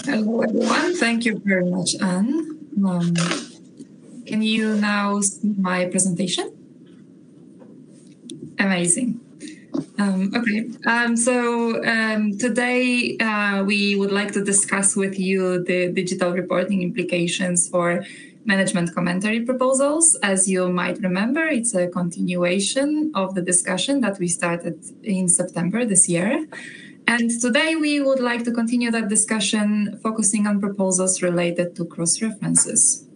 Hello, everyone. Thank you very much, Anne. Can you now see my presentation? Amazing. Okay, today we would like to discuss with you the digital reporting implications for management commentary proposals. As you might remember, it's a continuation of the discussion that we started in September this year. And today we would like to continue that discussion focusing on proposals related to cross-references.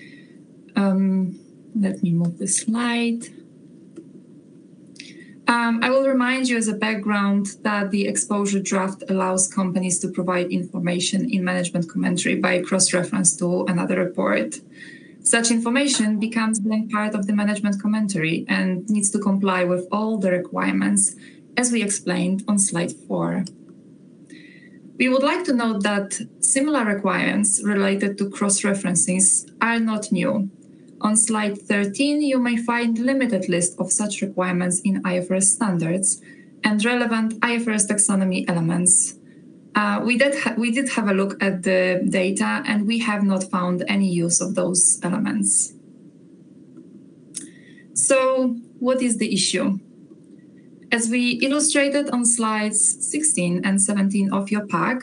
Let me move the slide. I will remind you as a background that the exposure draft allows companies to provide information in management commentary by cross-reference to another report. Such information becomes then part of the management commentary and needs to comply with all the requirements, as we explained on slide 4. We would like to note that similar requirements related to cross-references are not new. On slide 13, you may find a limited list of such requirements in IFRS standards and relevant IFRS taxonomy elements. We did have a look at the data, and we have not found any use of those elements. So, what is the issue? As we illustrated on slides 16 and 17 of your pack,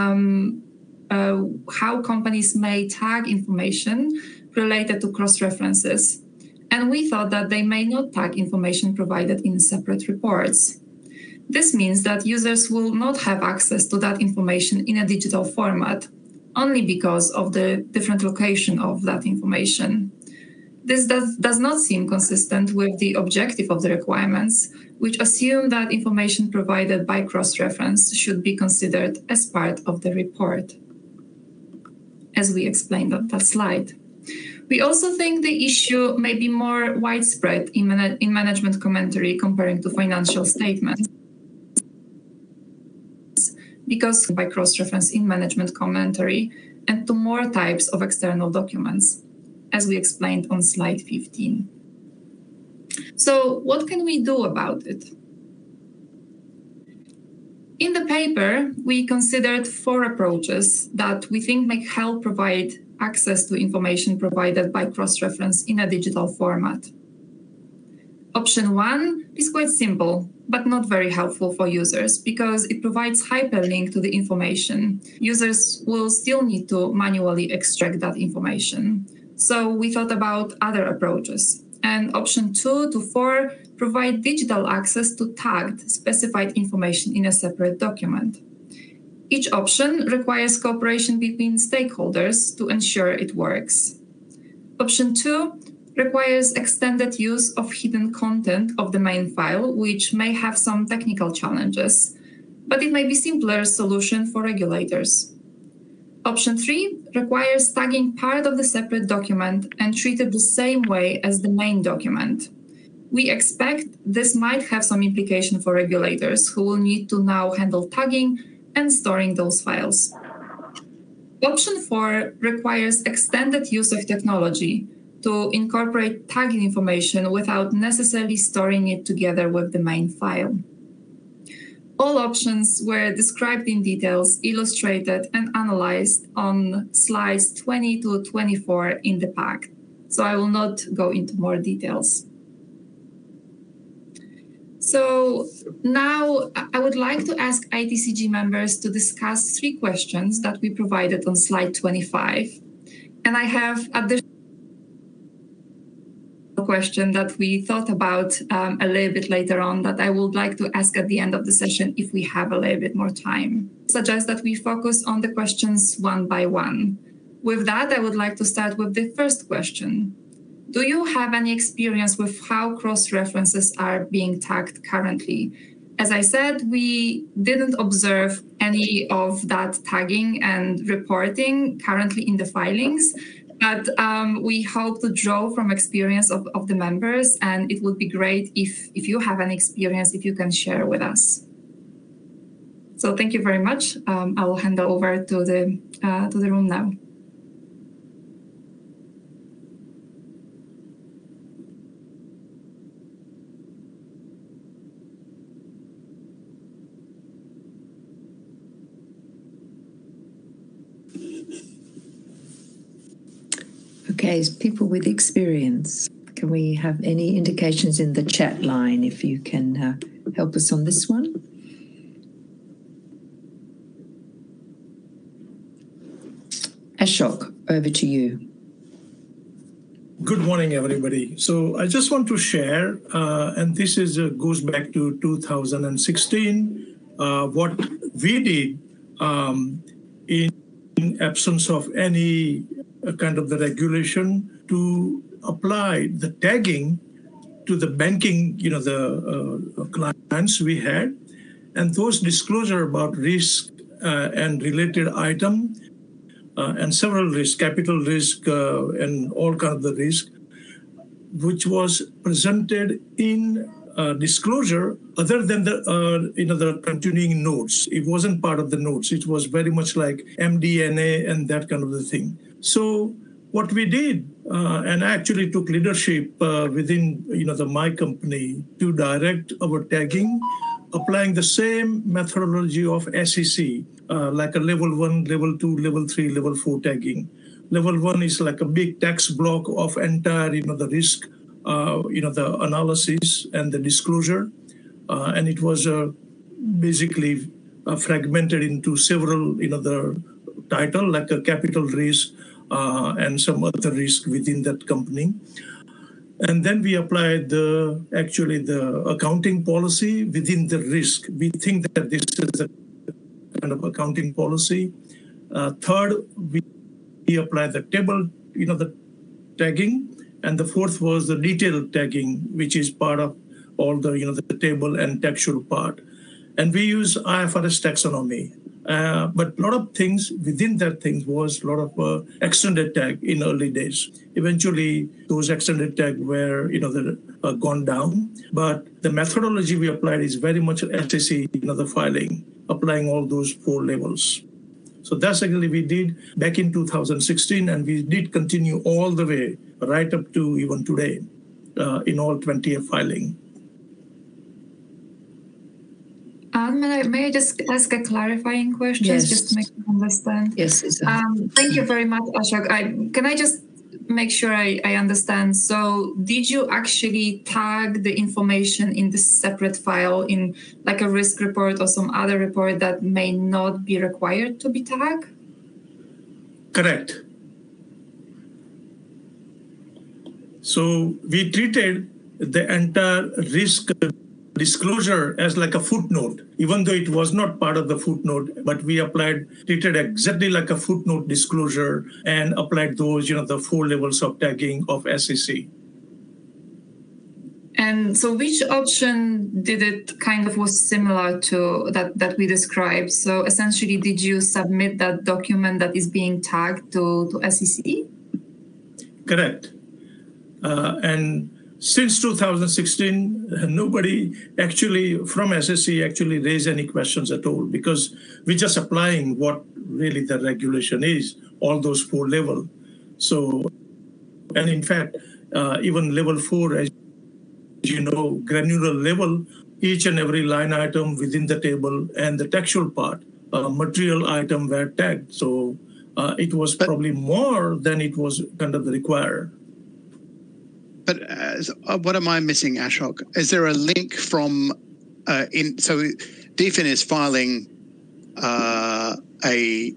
how companies may tag information related to cross-references. And we thought that they may not tag information provided in separate reports. This means that users will not have access to that information in a digital format, only because of the different location of that information. This does not seem consistent with the objective of the requirements, which assume that information provided by cross-reference should be considered as part of the report, as we explained on that slide. We also think the issue may be more widespread in management commentary comparing to financial statements, because by cross-reference in management commentary and to more types of external documents, as we explained on slide 15. So what can we do about it? In the paper, we considered 4 approaches that we think may help provide access to information provided by cross-reference in a digital format. Option 1 is quite simple, but not very helpful for users because it provides hyperlink to the information. Users will still need to manually extract that information. So we thought about other approaches. And option 2 to 4 provide digital access to tagged specified information in a separate document. Each option requires cooperation between stakeholders to ensure it works. Option 2 requires extended use of hidden content of the main file, which may have some technical challenges, but it may be a simpler solution for regulators. Option 3 requires tagging part of the separate document and treat it the same way as the main document. We expect this might have some implication for regulators who will need to now handle tagging and storing those files. Option 4 requires extended use of technology to incorporate tagging information without necessarily storing it together with the main file. All options were described in details, illustrated and analyzed on slides 20 to 24 in the pack, so I will not go into more details. So now I would like to ask ITCG members to discuss 3 questions that we provided on slide 25. And I have additional question that we thought about a little bit later on that I would like to ask at the end of the session if we have a little bit more time. I suggest that we focus on the questions one by one. With that, I would like to start with the first question. Do you have any experience with how cross-references are being tagged currently? As I said, we didn't observe any of that tagging and reporting currently in the filings, but we hope to draw from experience of the members, and it would be great if you have an experience, if you can share with us. So thank you very much. I will hand over to the room now. Okay, people with experience, can we have any indications in the chat line if you can help us on this one? Ashok, over to you. Good morning, everybody. So I just want to share, and this is goes back to 2016, what we did in absence of any kind of the regulation to apply the tagging to the banking, the clients we had, and those disclosure about risk and related item. And several risks, capital risk and all kinds of the risk, which was presented in disclosure other than the continuing notes. It wasn't part of the notes. It was very much like MD&A and that kind of the thing. So what we did, and I actually took leadership within my company to direct our tagging, applying the same methodology of SEC, like a level 1, level 2, level 3, level 4 tagging. Level 1 is like a big text block of entire, the risk, the analysis and the disclosure. And it was basically fragmented into several, the title, like a capital risk and some other risk within that company. And then we applied the accounting policy within the risk. We think that this is a kind of accounting policy. Third, we applied the table, the tagging. And the fourth was the detailed tagging, which is part of all the, the table and textual part. And we use IFRS taxonomy. But a lot of things within that thing was a lot of extended tag in early days. Eventually, those extended tag were, gone down. But the methodology we applied is very much SEC, the filing, applying all those 4 levels. So that's actually we did back in 2016, and we did continue all the way right up to even today in all 20 filing. May I just ask a clarifying question, yes, just to make you understand? Yes. Thank you very much, Ashok. Can I just make sure I understand? So did you actually tag the information in this separate file in like a risk report or some other report that may not be required to be tagged? Correct. So we treated the entire risk disclosure as like a footnote, even though it was not part of the footnote, but we treated exactly like a footnote disclosure and applied those, the 4 levels of tagging of SEC. And so which option did it kind of was similar to that we described? So essentially, did you submit that document that is being tagged to SEC? Correct. And since 2016, nobody actually from SSC actually raised any questions at all, because we're just applying what really the regulation is, all those 4 levels. So, and in fact, even level 4, as you know, granular level, each and every line item within the table and the textual part, material item were tagged. So it was probably more than it was kind of required. But what am I missing, Ashok? Is there a link from so DFIN is filing a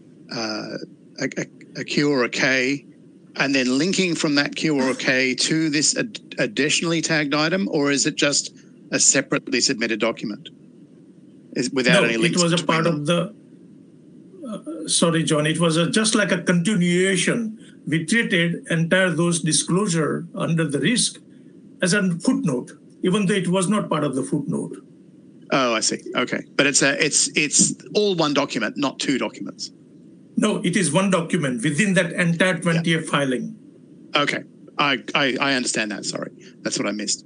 Q or a K, and then linking from that Q or a K to this additionally tagged item, or is it just a separately submitted document without any links? It was a part of the. Sorry, John. It was just like a continuation. We treated entire those disclosure under the risk as a footnote, even though it was not part of the footnote. Oh, I see. Okay, but it's all one document, not 2 documents. No, it is one document within that entire 20th filing. Okay, I understand that. Sorry, that's what I missed.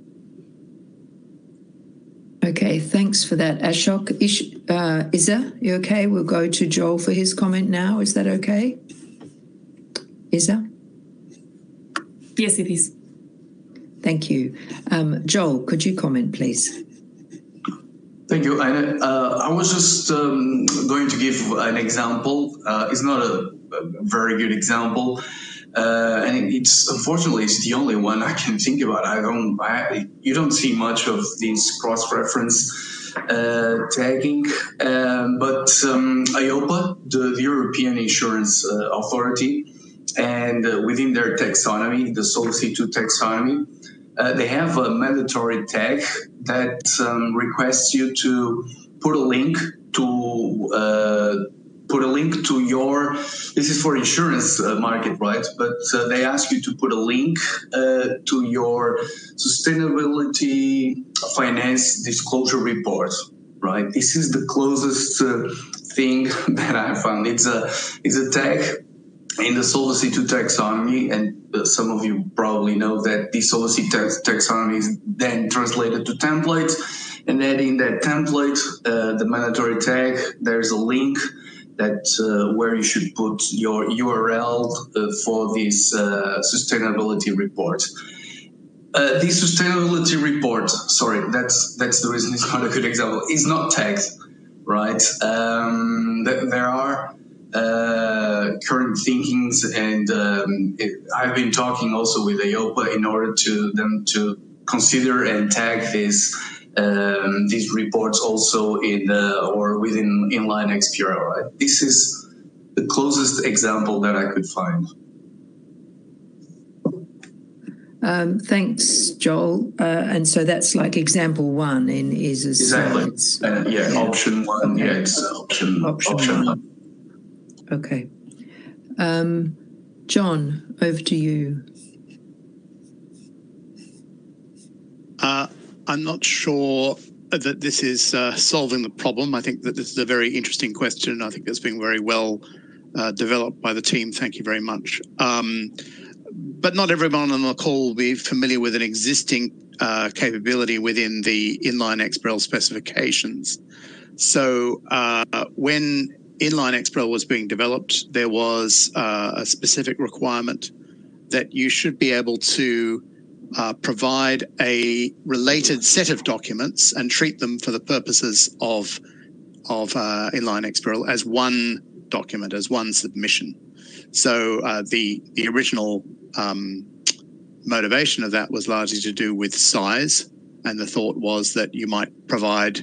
Okay, thanks for that, Ashok. Isa, you okay? We'll go to Joel for his comment now. Is that okay? Isa? Yes, it is. Thank you. Joel, could you comment, please? Thank you. I was just going to give an example. It's not a very good example. and it's unfortunately it's the only one I can think about. You don't see much of these cross-reference tagging, but EIOPA, the European Insurance Authority, and within their taxonomy, the Solvency II taxonomy, they have a mandatory tag that requests you to put a link to your, this is for insurance market, right? But they ask you to put a link to your sustainability finance disclosure report, right? This is the closest thing that I found. It's a tag in the Solvency II taxonomy, and some of you probably know that the Solvency taxonomy is then translated to templates, and then in that template, the mandatory tag, there's a link that where you should put your URL for this sustainability report. This sustainability report, sorry, that's the reason it's not a good example, is not tagged, right? There are current thinkings, and I've been talking also with EIOPA in order to them to consider and tag these reports also in or within inline XBRL, right? This is the closest example that I could find. Thanks, Joel. And so that's like example one in ISA's exactly. slides. Yeah, option one. Okay. Yeah, it's option one. Okay. John, over to you. I'm not sure that this is solving the problem. I think that this is a very interesting question. I think it's been very well developed by the team. Thank you very much. But not everyone on the call will be familiar with an existing capability within the inline XBRL specifications. So when inline XBRL was being developed, there was a specific requirement that you should be able to provide a related set of documents and treat them for the purposes of inline XBRL as one document, as one submission. So the original motivation of that was largely to do with size, and the thought was that you might provide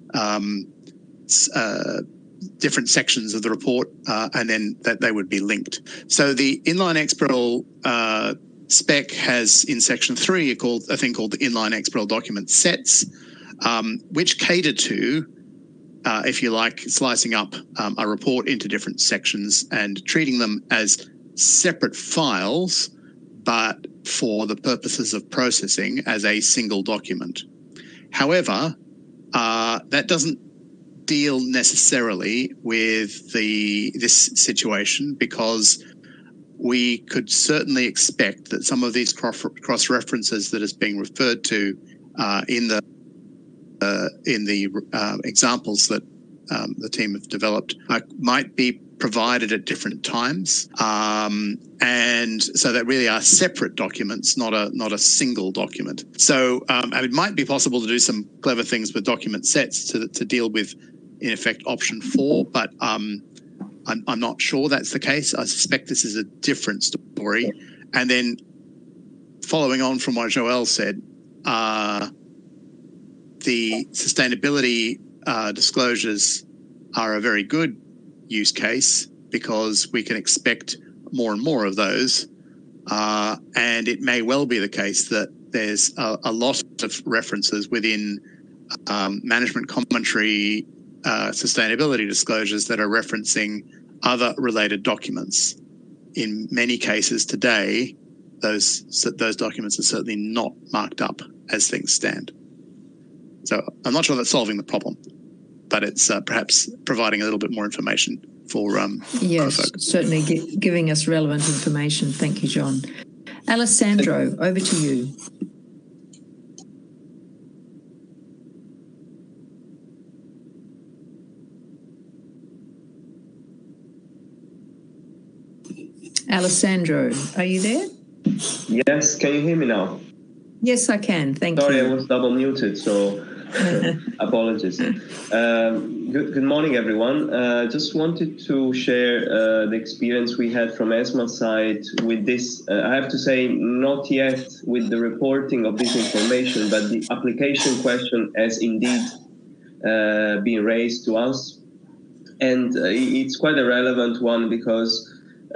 different sections of the report and then that they would be linked. So the inline XBRL spec has in section 3 a thing called the inline XBRL document sets, which cater to, if you like, slicing up a report into different sections and treating them as separate files, but for the purposes of processing as a single document. However, that doesn't deal necessarily with this situation, because we could certainly expect that some of these cross references that is being referred to in the examples that the team have developed might be provided at different times, and so that really are separate documents, not a single document. So it might be possible to do some clever things with document sets to deal with, in effect, option 4, but I'm not sure that's the case. I suspect this is a different story. And then following on from what Joel said, the sustainability disclosures are a very good use case, because we can expect more and more of those. And it may well be the case that there's a lot of references within management commentary sustainability disclosures that are referencing other related documents. In many cases today, those documents are certainly not marked up as things stand. So I'm not sure that's solving the problem, but it's perhaps providing a little bit more information for yes, folks. Certainly giving us relevant information. Thank you, John. Alessandro, over to you. Alessandro, are you there? Yes, can you hear me now? Yes, I can. Thank you. Sorry, I was double muted. So Apologies. Good morning, everyone. Just wanted to share the experience we had from ESMA side with this. I have to say, not yet with the reporting of this information, but the application question has indeed been raised to us. And it's quite a relevant one because,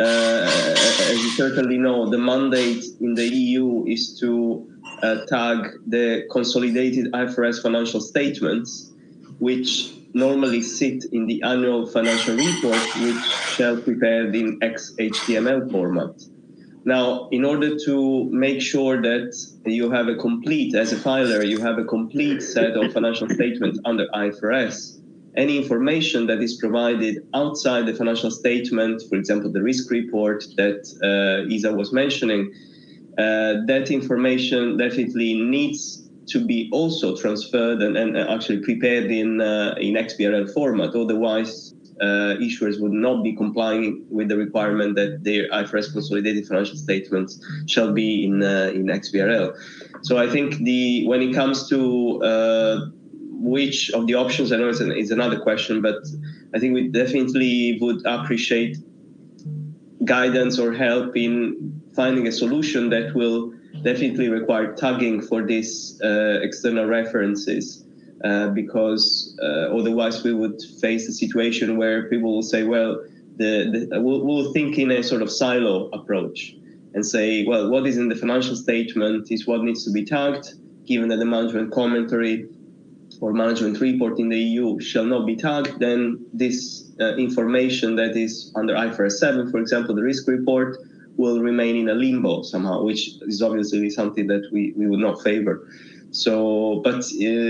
as you certainly know, the mandate in the EU is to tag the consolidated IFRS financial statements, which normally sit in the annual financial report, which shall be prepared in XHTML format. Now, in order to make sure that you have a complete, as a filer, you have a complete set of financial statements under IFRS, any information that is provided outside the financial statement, for example, the risk report that Isa was mentioning, that information definitely needs to be also transferred and actually prepared in XBRL format. Otherwise, issuers would not be complying with the requirement that their IFRS consolidated financial statements shall be in XBRL. So I think when it comes to which of the options, I know it's another question, but I think we definitely would appreciate guidance or help in finding a solution that will definitely require tagging for these external references, because otherwise we would face a situation where people will say, well, we'll think in a sort of silo approach and say, well, what is in the financial statement is what needs to be tagged, given that the management commentary or management report in the EU shall not be tagged, then this information that is under IFRS 7, for example, the risk report, will remain in a limbo somehow, which is obviously something that we would not favor. So, but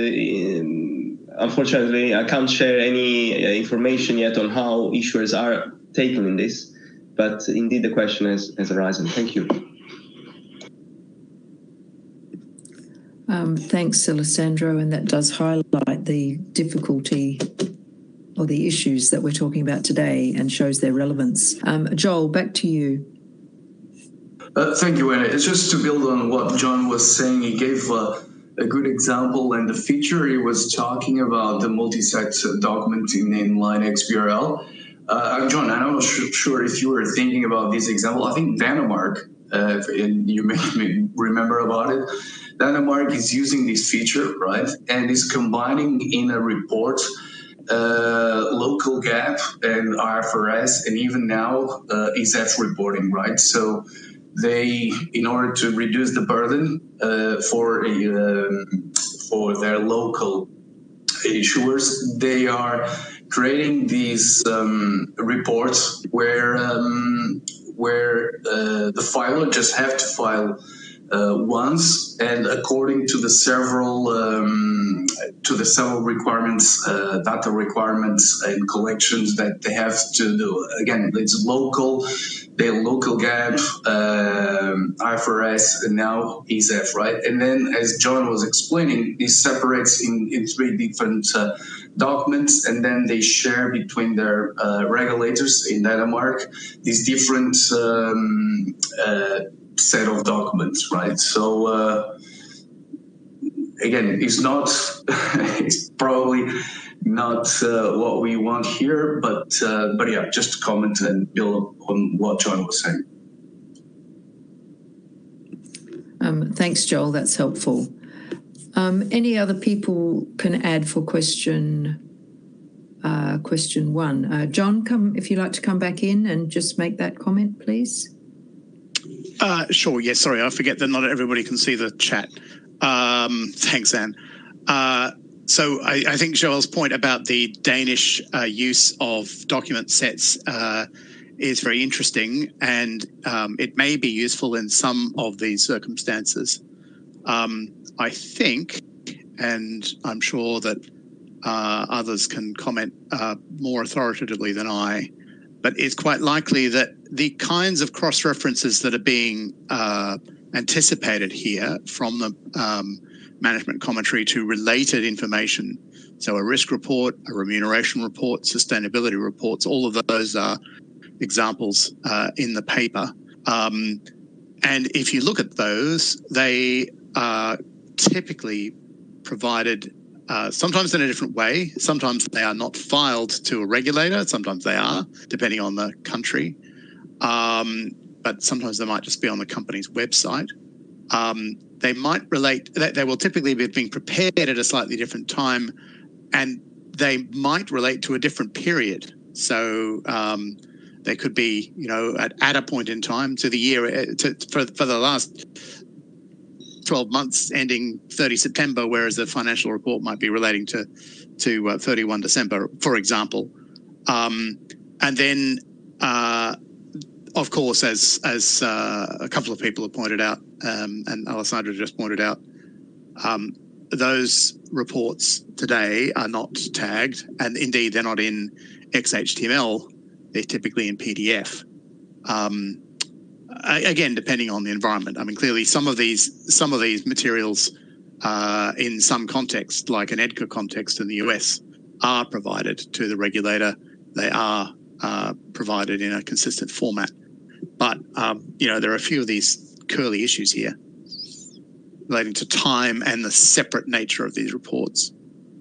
unfortunately, I can't share any information yet on how issuers are taking in this, but indeed the question has arisen. Thank you. Thanks, Alessandro, and that does highlight the difficulty or the issues that we're talking about today and shows their relevance. Joel, back to you. Thank you, Anna. It's just to build on what John was saying. He gave a good example, and the feature he was talking about, the multi-site document in inline XBRL. John, I'm not sure if you were thinking about this example. I think Denmark, and you may remember about it, Denmark is using this feature, right, and is combining in a report local GAAP and IFRS, and even now ESEF reporting, right? So they, in order to reduce the burden for their local issuers, they are creating these reports where the filer just have to file once, and according to the several requirements, data requirements and collections that they have to do. Again, it's local, they're local GAAP, IFRS, and now ESEF, right? And then, as John was explaining, this separates in three different documents, and then they share between their regulators in Denmark these different set of documents, right? So again, it's not, it's probably not what we want here, but yeah, just to comment and build on what John was saying. Thanks, Joel. That's helpful. Any other people can add for question one? John, if you'd like to come back in and just make that comment, please. Sure. Yes. Sorry, I forget that not everybody can see the chat. Thanks, Anne. So I think Joel's point about the Danish use of document sets is very interesting, and it may be useful in some of these circumstances. I think, and I'm sure that others can comment more authoritatively than I, but it's quite likely that the kinds of cross-references that are being anticipated here from the management commentary to related information, so a risk report, a remuneration report, sustainability reports, all of those are examples in the paper. And if you look at those, they are typically provided sometimes in a different way. Sometimes they are not filed to a regulator. Sometimes they are, depending on the country. But sometimes they might just be on the company's website. They might relate, they will typically be being prepared at a slightly different time, and they might relate to a different period. So they could be, at a point in time to the year, for the last 12 months ending 30 September, whereas the financial report might be relating to 31 December, for example. And then, of course, as a couple of people have pointed out, and Alessandra just pointed out, those reports today are not tagged, and indeed they're not in XHTML. They're typically in PDF. Again, depending on the environment. I mean, clearly some of these materials in some context, like an EDGAR context in the US, are provided to the regulator. They are provided in a consistent format. But, there are a few of these curly issues here relating to time and the separate nature of these reports.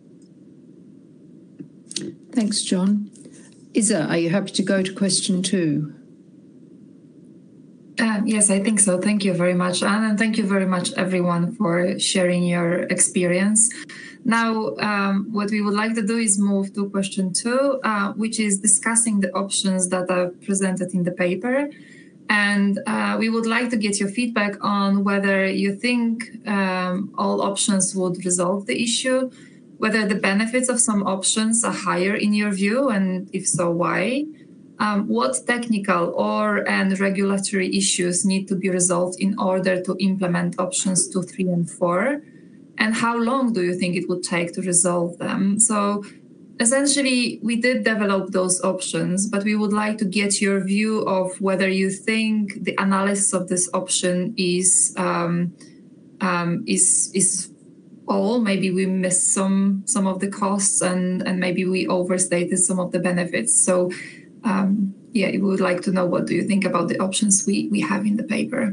Thanks, John. Isa, are you happy to go to question 2? Yes, I think so. Thank you very much, Anne, and thank you very much, everyone, for sharing your experience. Now, what we would like to do is move to question 2, which is discussing the options that are presented in the paper. And we would like to get your feedback on whether you think all options would resolve the issue, whether the benefits of some options are higher in your view, and if so, why? What technical and regulatory issues need to be resolved in order to implement options 2, 3, and 4? And how long do you think it would take to resolve them? So essentially, we did develop those options, but we would like to get your view of whether you think the analysis of this option is all. Maybe we missed some of the costs, and maybe we overstated some of the benefits. So we would like to know, what do you think about the options we have in the paper?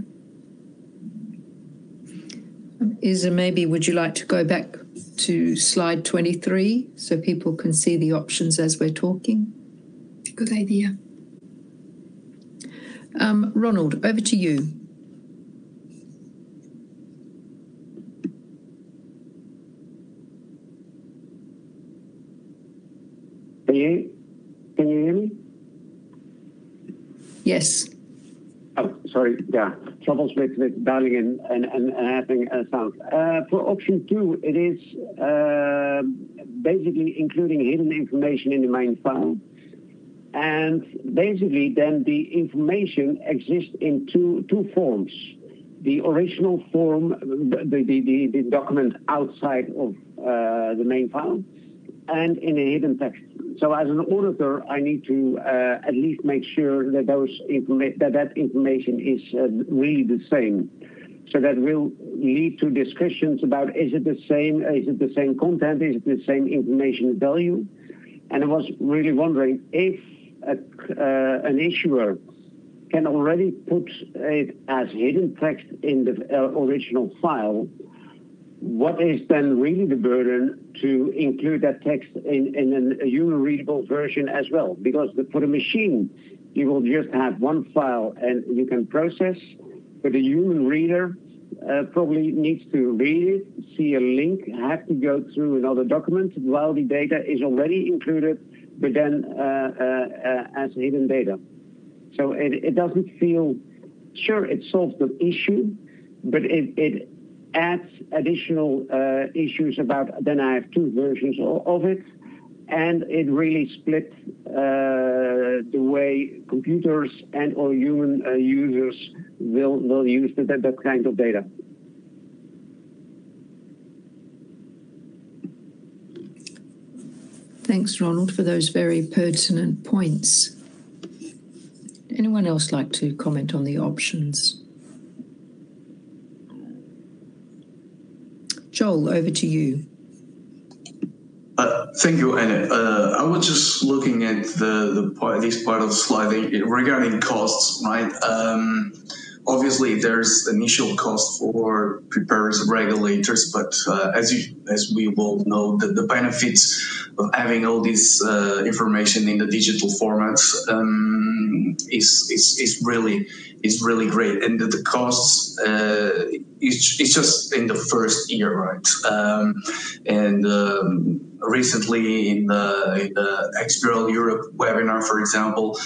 Isa, maybe would you like to go back to slide 23 so people can see the options as we're talking? Good idea. Ronald, over to you. Can you hear me? Yes. Oh, sorry. Yeah, troubles with dialing in and having a sound. For option 2, it is basically including hidden information in the main file. And basically then the information exists in two forms. The original form, the document outside of the main file, and in a hidden text. So as an auditor, I need to at least make sure that that information is really the same. So that will lead to discussions about, is it the same content, is it the same information value? And I was really wondering if an issuer can already put it as hidden text in the original file, what is then really the burden to include that text in a human-readable version as well? Because for the machine, you will just have one file and you can process, but the human reader probably needs to read it, see a link, have to go through another document while the data is already included, but then as hidden data. So it doesn't feel, sure, it solves the issue, but it adds additional issues about, then I have two versions of it, and it really split the way computers and or human users will use that kind of data. Thanks, Ronald, for those very pertinent points. Anyone else like to comment on the options? Joel, over to you. Thank you, Anne. I was just looking at this part of the slide regarding costs, right? obviously there's initial cost for preparers and regulators, but as we all know, the benefits of having all this information in the digital format is really great, and the costs it's just in the first year, right? Recently in the XBRL Europe webinar, for example,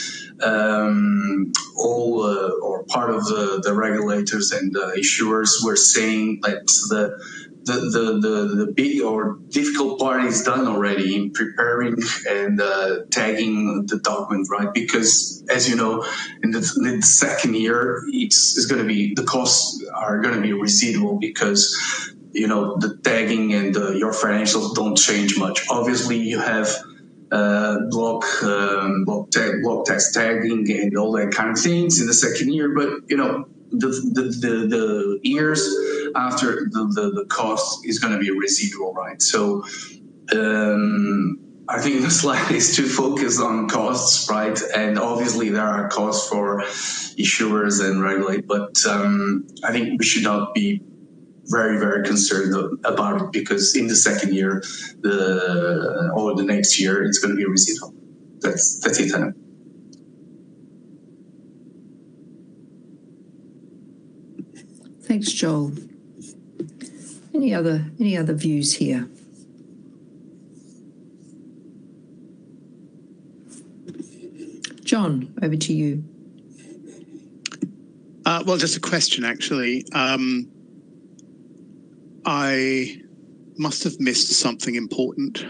all or part of the regulators and the issuers were saying that the big or difficult part is done already in preparing and tagging the document, right? Because as you know, in the second year, it's going to be, the costs are going to be residual because, you know, the tagging and your financials don't change much. Obviously, you have block text tagging and all that kind of things in the second year, but you know, the years after the cost is going to be residual, right? So I think the slide is to focus on costs, right? And obviously there are costs for issuers and regulate, but I think we should not be very concerned about it, because in the second year, or the next year, it's going to be residual. That's it, Anna. Thanks, Joel. Any other views here? John, over to you. Well, just a question, actually. I must have missed something important.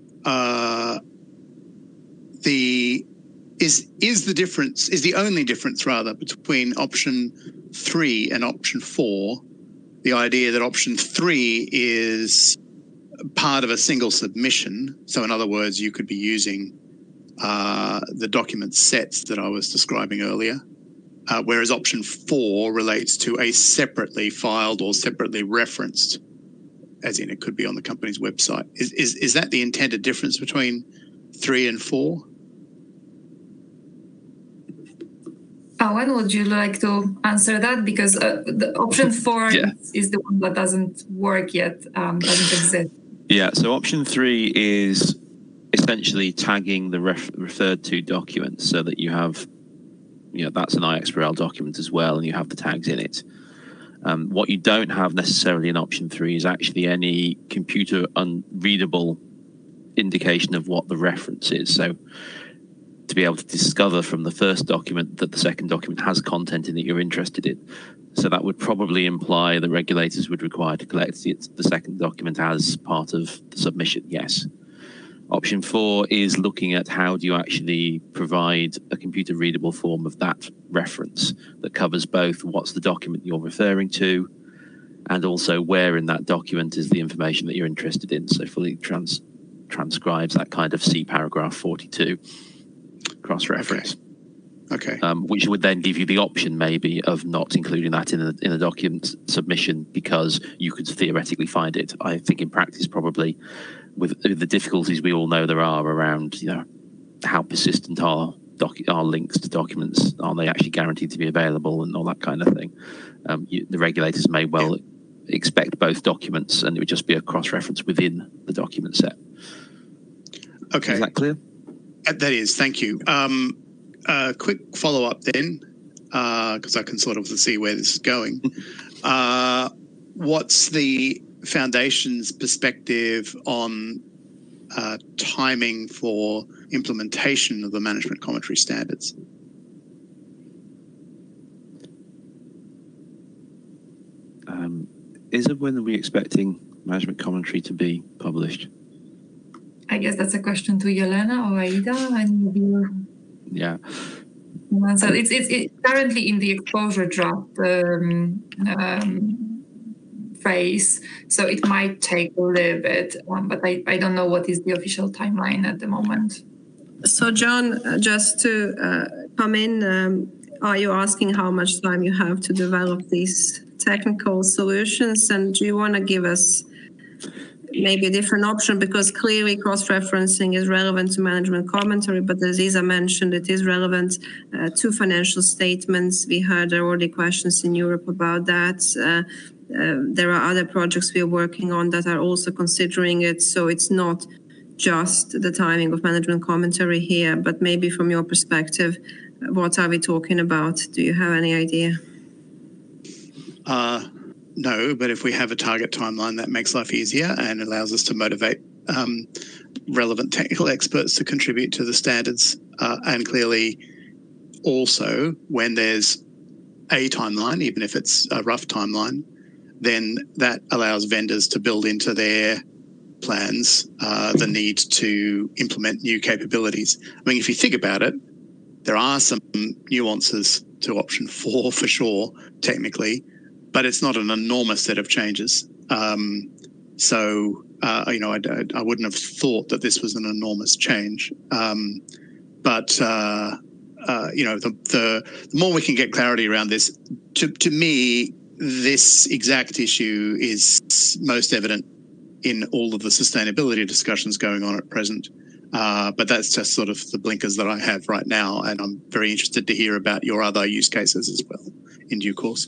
Is the only difference rather between option 3 and option 4 the idea that option 3 is part of a single submission? So in other words, you could be using the document sets that I was describing earlier, whereas option 4 relates to a separately filed or separately referenced, as in it could be on the company's website. Is that the intended difference between 3 and 4? When would you like to answer that? Because the option 4 is the one that doesn't work yet, doesn't exist. Yeah, so option 3 is essentially tagging the referred to documents so that you have, you know, that's an iXBRL document as well, and you have the tags in it. What you don't have necessarily in option 3 is actually any computer unreadable indication of what the reference is. So to be able to discover from the first document that the second document has content in that you're interested in. So that would probably imply the regulators would require to collect the second document as part of the submission, yes. Option 4 is looking at how do you actually provide a computer readable form of that reference that covers both what's the document you're referring to and also where in that document is the information that you're interested in. So fully transcribes that kind of C paragraph 42 cross-reference. Okay. Which would then give you the option maybe of not including that in a document submission because you could theoretically find it. I think in practice probably with the difficulties we all know there are around, you know, how persistent are links to documents, are they actually guaranteed to be available and all that kind of thing. The regulators may well expect both documents and it would just be a cross-reference within the document set. Okay. Is that clear? That is, thank you. Quick follow-up then, because I can sort of see where this is going. What's the Foundation's perspective on timing for implementation of the management commentary standards? When are we expecting management commentary to be published? I guess that's a question to Jelena or Aida. Yeah. So it's currently in the exposure draft phase, so it might take a little bit, but I don't know what is the official timeline at the moment. So John, just to come in, are you asking how much time you have to develop these technical solutions, and do you want to give us maybe a different option, because clearly cross-referencing is relevant to management commentary, but as Isa mentioned, it is relevant to financial statements. We heard already questions in Europe about that. There are other projects we are working on that are also considering it, so it's not just the timing of management commentary here, but maybe from your perspective, what are we talking about? Do you have any idea? No, but if we have a target timeline, that makes life easier and allows us to motivate relevant technical experts to contribute to the standards. And clearly, also, when there's a timeline, even if it's a rough timeline, then that allows vendors to build into their plans the need to implement new capabilities. I mean, if you think about it, there are some nuances to option 4 for sure, technically, but it's not an enormous set of changes. So, you know, I wouldn't have thought that this was an enormous change. But you know, the more we can get clarity around this, to me, this exact issue is most evident in all of the sustainability discussions going on at present. But that's just sort of the blinkers that I have right now, and I'm very interested to hear about your other use cases as well in due course.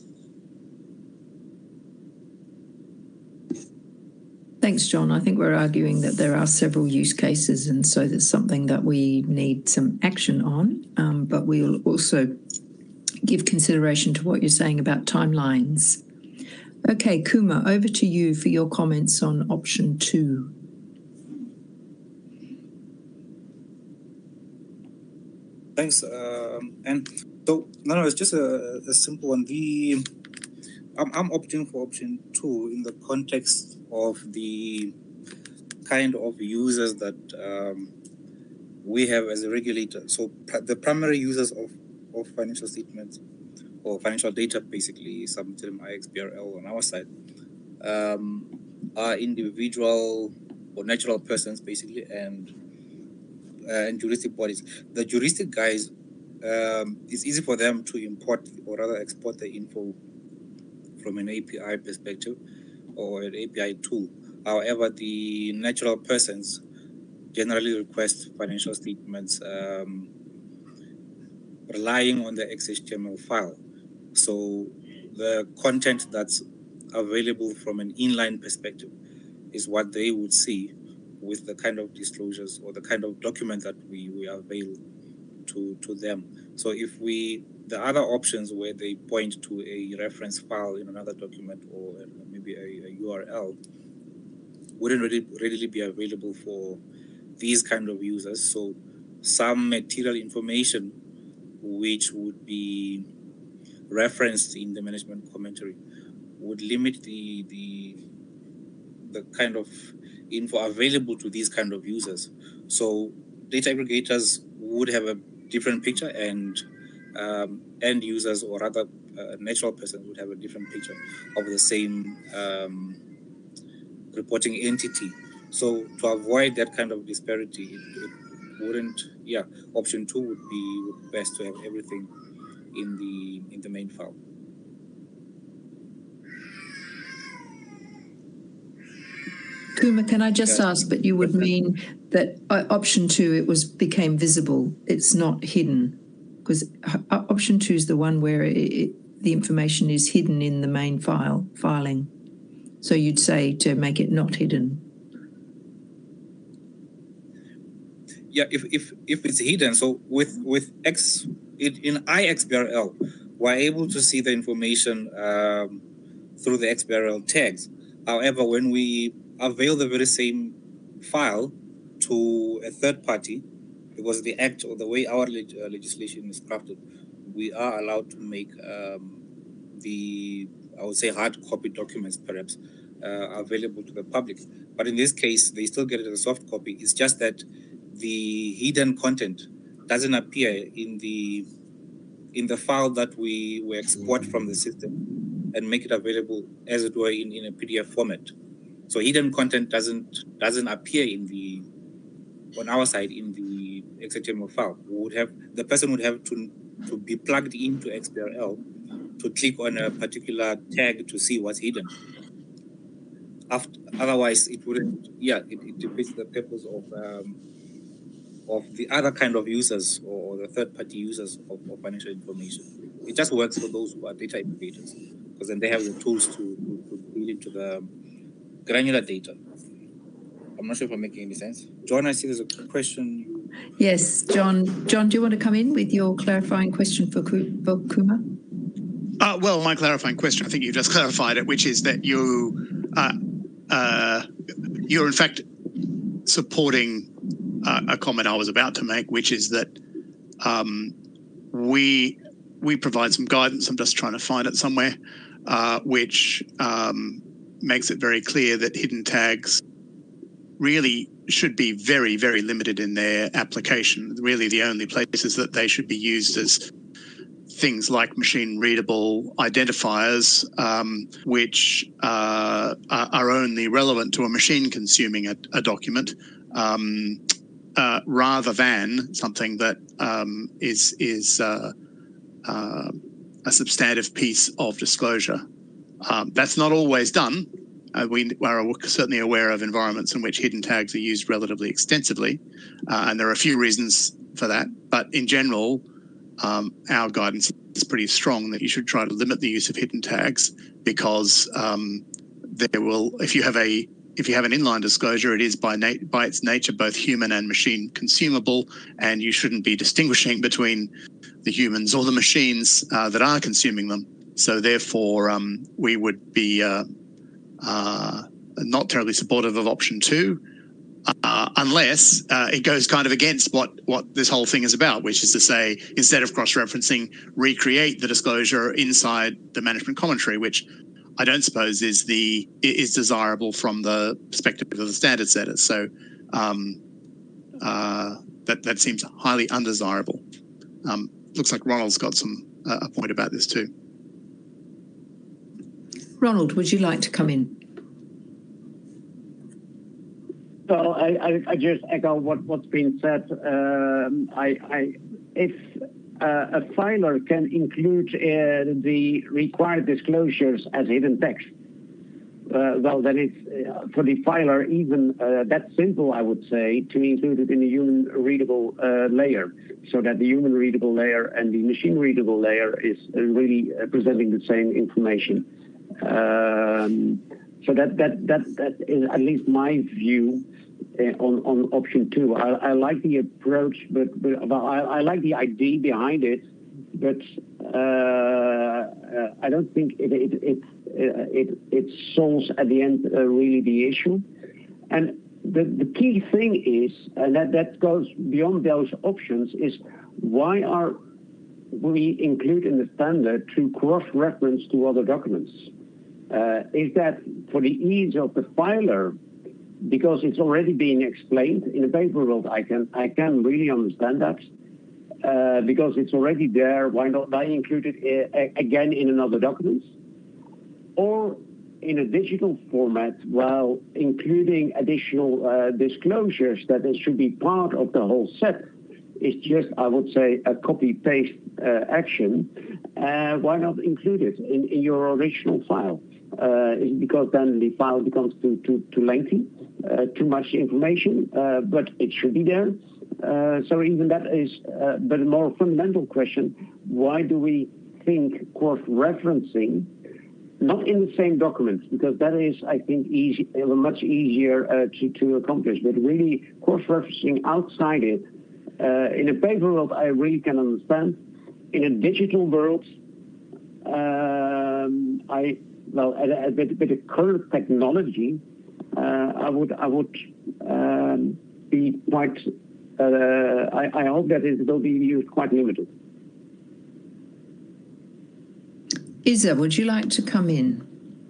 Thanks, John. I think we're arguing that there are several use cases, and so there's something that we need some action on, but we'll also give consideration to what you're saying about timelines. Okay, Kuma, over to you for your comments on option 2. Thanks. And so, no, it's just a simple one. I'm opting for option 2 in the context of the kind of users that we have as a regulator. So the primary users of financial statements or financial data, basically, submitted in iXBRL on our side, are individual or natural persons, basically, and juristic bodies. The juristic guys, it's easy for them to import or rather export the info from an API perspective or an API tool. However, the natural persons generally request financial statements relying on the XHTML file. So the content that's available from an inline perspective is what they would see with the kind of disclosures or the kind of document that we avail to them. So if the other options where they point to a reference file in another document or maybe a URL wouldn't readily be available for these kind of users. So some material information which would be referenced in the management commentary would limit the kind of info available to these kind of users. So data aggregators would have a different picture, and end users or other natural persons would have a different picture of the same reporting entity. So to avoid that kind of disparity, it wouldn't, option 2 would be best to have everything in the main file. Kuma, can I just ask, but you would mean that option 2, became visible, it's not hidden? Because option 2 is the one where the information is hidden in the main filing. So you'd say to make it not hidden. Yeah, if it's hidden, so with in iXBRL, we're able to see the information through the XBRL tags. However, when we avail the very same file to a third party, because the act or the way our legislation is crafted, we are allowed to make I would say hard copy documents perhaps available to the public. But in this case, they still get it as a soft copy. It's just that the hidden content doesn't appear in the file that we export from the system and make it available as it were in a PDF format. So hidden content doesn't appear on our side in the XHTML file. The person would have to be plugged into XBRL to click on a particular tag to see what's hidden. Otherwise, it wouldn't. Yeah, it defeats the purpose of the other kind of users or the third-party users of financial information. It just works for those who are data aggregators, because then they have the tools to build into the granular data. I'm not sure if I'm making any sense. John, I see there's a question. Yes, John. John, do you want to come in with your clarifying question for Kumar? Well, my clarifying question, I think you've just clarified it, which is that you're in fact supporting a comment I was about to make, which is that we provide some guidance. I'm just trying to find it somewhere, which makes it very clear that hidden tags really should be very, very limited in their application. Really, the only places that they should be used as things like machine-readable identifiers, which are only relevant to a machine consuming a document, rather than something that is a substantive piece of disclosure. That's not always done. We are certainly aware of environments in which hidden tags are used relatively extensively, and there are a few reasons for that. But in general, our guidance is pretty strong that you should try to limit the use of hidden tags, because if you have an inline disclosure, it is by its nature both human and machine consumable, and you shouldn't be distinguishing between the humans or the machines that are consuming them. So therefore, we would be not terribly supportive of option 2, unless it goes kind of against what this whole thing is about, which is to say, instead of cross-referencing, recreate the disclosure inside the management commentary, which I don't suppose is desirable from the perspective of the standard setters. So that seems highly undesirable. Looks like Ronald's got a point about this too. Ronald, would you like to come in? Well, I just echo what's been said. If a filer can include the required disclosures as hidden text, well, then it's for the filer even that simple, I would say, to include it in the human readable layer, so that the human readable layer and the machine readable layer is really presenting the same information. So that is at least my view on option 2. I like the approach, but I like the idea behind it, but I don't think it solves at the end really the issue. And the key thing is, and that goes beyond those options, is why are we include in the standard to cross-reference to other documents? Is that for the ease of the filer, because it's already being explained in a paper world? I can really understand that, because it's already there. Why not I include it again in another document, or in a digital format, while including additional disclosures that it should be part of the whole set? It's just, I would say, a copy-paste action. Why not include it in your original file? Because then the file becomes too lengthy, too much information, but it should be there. So even that is, but a more fundamental question, why do we think cross-referencing, not in the same document, because that is, I think, much easier to accomplish, but really cross-referencing outside it. In a paper world, I really can understand. In a digital world, with the current technology, I would be quite. I hope that it will be used quite limited. Isa, would you like to come in?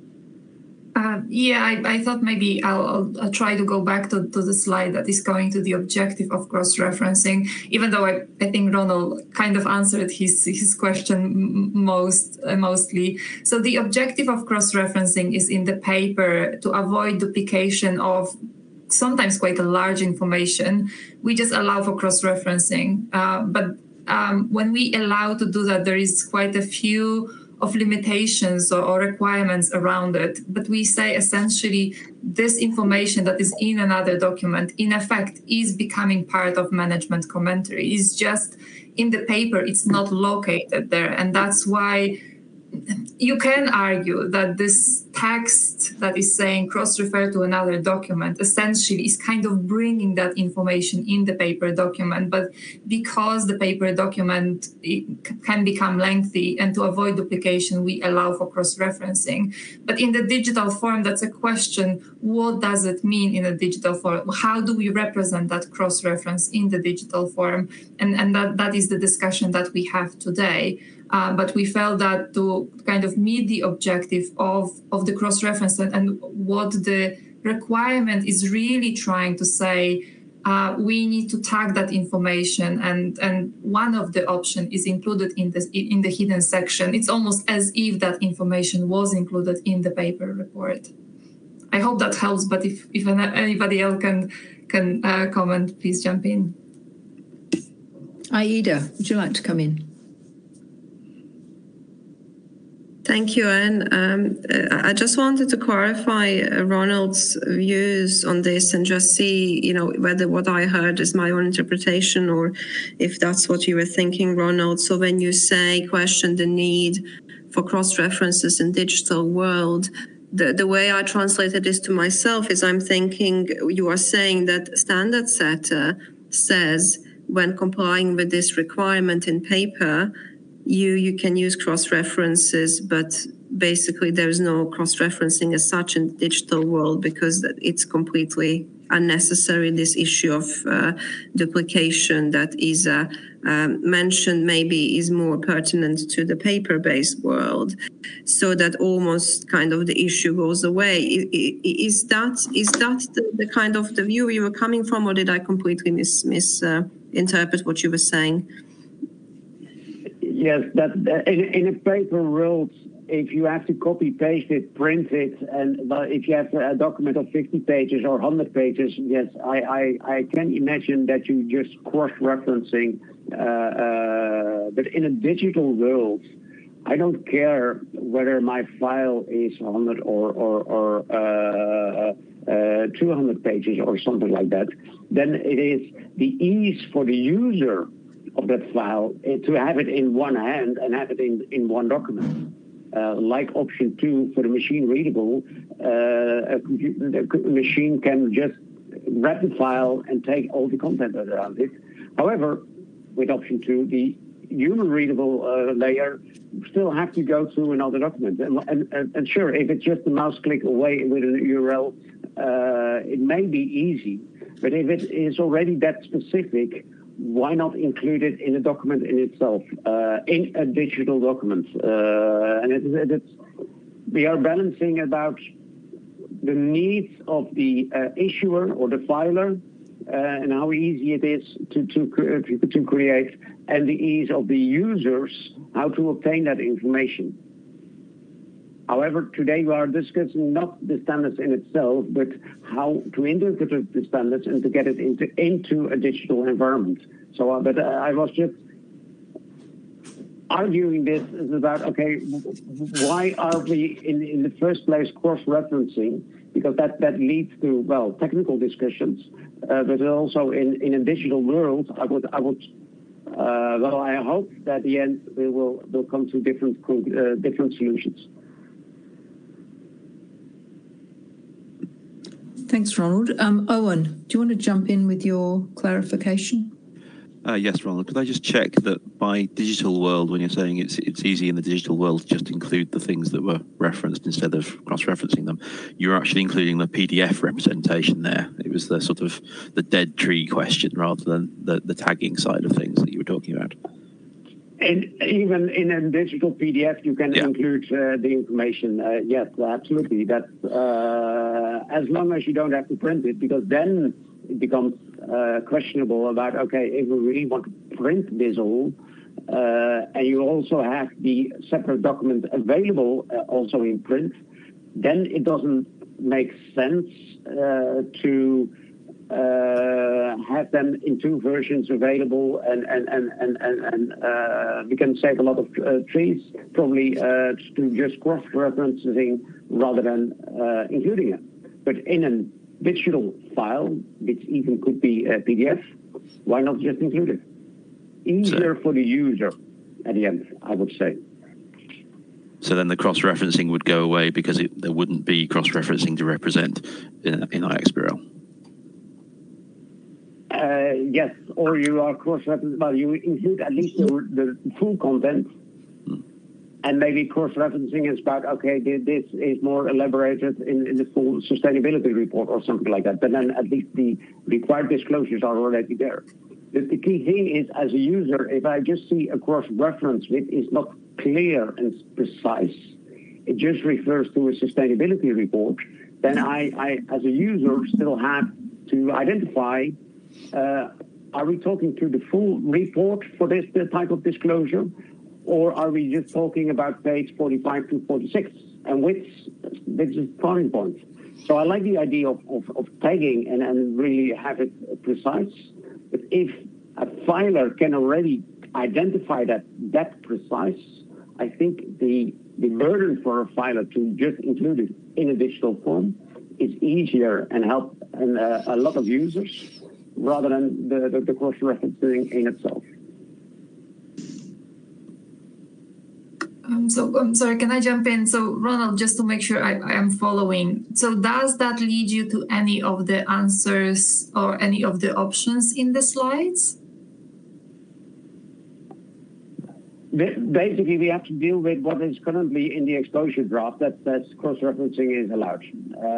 Yeah, I thought maybe I'll try to go back to the slide that is going to the objective of cross-referencing, even though I think Ronald kind of answered his question mostly. So the objective of cross-referencing is in the paper to avoid duplication of sometimes quite a large information. We just allow for cross-referencing. But when we allow to do that, there is quite a few of limitations or requirements around it. But we say essentially this information that is in another document, in effect, is becoming part of management commentary. It's just in the paper, it's not located there. And that's why you can argue that this text that is saying cross-refer to another document essentially is kind of bringing that information in the paper document. But because the paper document can become lengthy and to avoid duplication, we allow for cross-referencing. But in the digital form, that's a question, what does it mean in a digital form? How do we represent that cross-reference in the digital form? And that is the discussion that we have today. But we felt that to kind of meet the objective of the cross-reference and what the requirement is really trying to say, we need to tag that information, and one of the options is included in the hidden section. It's almost as if that information was included in the paper report. I hope that helps, but if anybody else can comment, please jump in. Aida, would you like to come in? Thank you, Anne. I just wanted to clarify Ronald's views on this and just see, whether what I heard is my own interpretation or if that's what you were thinking, Ronald. So when you say question the need for cross-references in digital world, the way I translated this to myself is I'm thinking you are saying that standard setter says when complying with this requirement in paper, you can use cross-references, but basically there's no cross-referencing as such in the digital world because it's completely unnecessary. This issue of duplication that is mentioned maybe is more pertinent to the paper-based world, so that almost kind of the issue goes away. Is that the kind of the view you were coming from, or did I completely misinterpret what you were saying? Yes, that in a paper world, if you have to copy paste it, print it, and if you have a document of 50 pages or 100 pages, yes, I can imagine that you just cross-referencing. But in a digital world, I don't care whether my file is 100 or 200 pages or something like that. Then it is the ease for the user of that file to have it in one hand and have it in one document. Like option 2 for the machine readable, the machine can just grab the file and take all the content around it. However, with option 2, the human readable layer still have to go through another document. And sure, if it's just a mouse click away with an URL, it may be easy. But if it is already that specific, why not include it in a document in itself, in a digital document? And we are balancing about the needs of the issuer or the filer and how easy it is to create, and the ease of the users, how to obtain that information. However, today we are discussing not the standards in itself, but how to interpret the standards and to get it into a digital environment. So, but I was just arguing this is about, okay, why are we in the first place cross-referencing? Because that leads to, well, technical discussions, but also in a digital world, I hope that at the end we'll come to different solutions. Thanks, Ronald. Owen, do you want to jump in with your clarification? Yes, Ronald. Could I just check that by digital world, when you're saying it's easy in the digital world to just include the things that were referenced instead of cross-referencing them, you're actually including the PDF representation there. It was the sort of the dead tree question rather than the tagging side of things that you were talking about. And even in a digital PDF, you can include the information. Yes, absolutely. That's as long as you don't have to print it, because then it becomes questionable about, okay, if we really want to print this all, and you also have the separate document available also in print, then it doesn't make sense to have them in two versions available, and we can save a lot of trees, probably to just cross-referencing rather than including it. But in a digital file, which even could be a PDF, why not just include it? Easier for the user at the end, I would say. So then the cross-referencing would go away because there wouldn't be cross-referencing to represent in iXBRL. Yes, or you are cross-referencing, well, you include at least the full content, and maybe cross-referencing is about, okay, this is more elaborated in the full sustainability report or something like that, but then at least the required disclosures are already there. The key thing is, as a user, if I just see a cross-reference which is not clear and precise, it just refers to a sustainability report, then I as a user, still have to identify, are we talking to the full report for this type of disclosure, or are we just talking about page 45 to 46, and which is starting point? So I like the idea of tagging and really have it precise. But if a filer can already identify that precise, I think the burden for a filer to just include it in a digital form is easier and help a lot of users rather than the cross-referencing in itself. So I'm sorry, can I jump in? So Ronald, just to make sure I am following. So does that lead you to any of the answers or any of the options in the slides? Basically, we have to deal with what is currently in the exposure draft, that cross-referencing is allowed.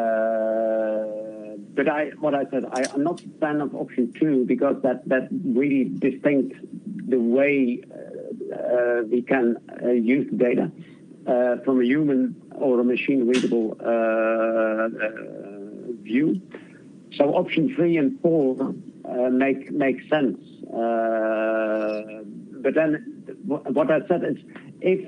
But what I said, I'm not a fan of option 2 because that really distinct the way we can use the data from a human or a machine-readable view. So option 3 and 4 make sense. But then what I said is, if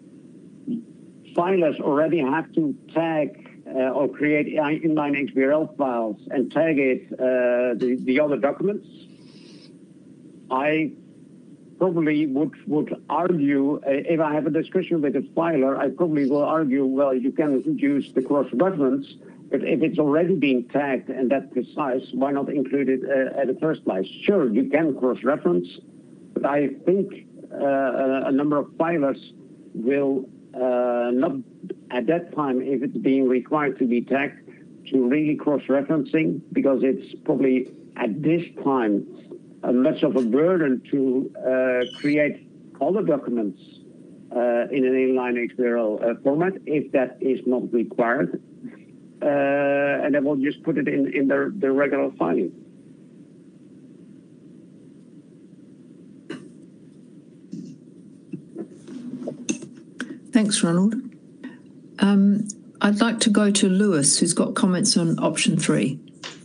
filers already have to tag or create inline XBRL files and tag it the other documents, I probably would argue, if I have a discussion with a filer, I probably will argue, well, you can use the cross-reference, but if it's already being tagged and that precise, why not include it at the first place? Sure, you can cross-reference, but I think a number of filers will not at that time, if it's being required to be tagged, to really cross-referencing, because it's probably at this time much of a burden to create other documents in an inline XBRL format if that is not required. And then we'll just put it in the regular filing. Thanks, Ronald. I'd like to go to Lewis, who's got comments on option 3.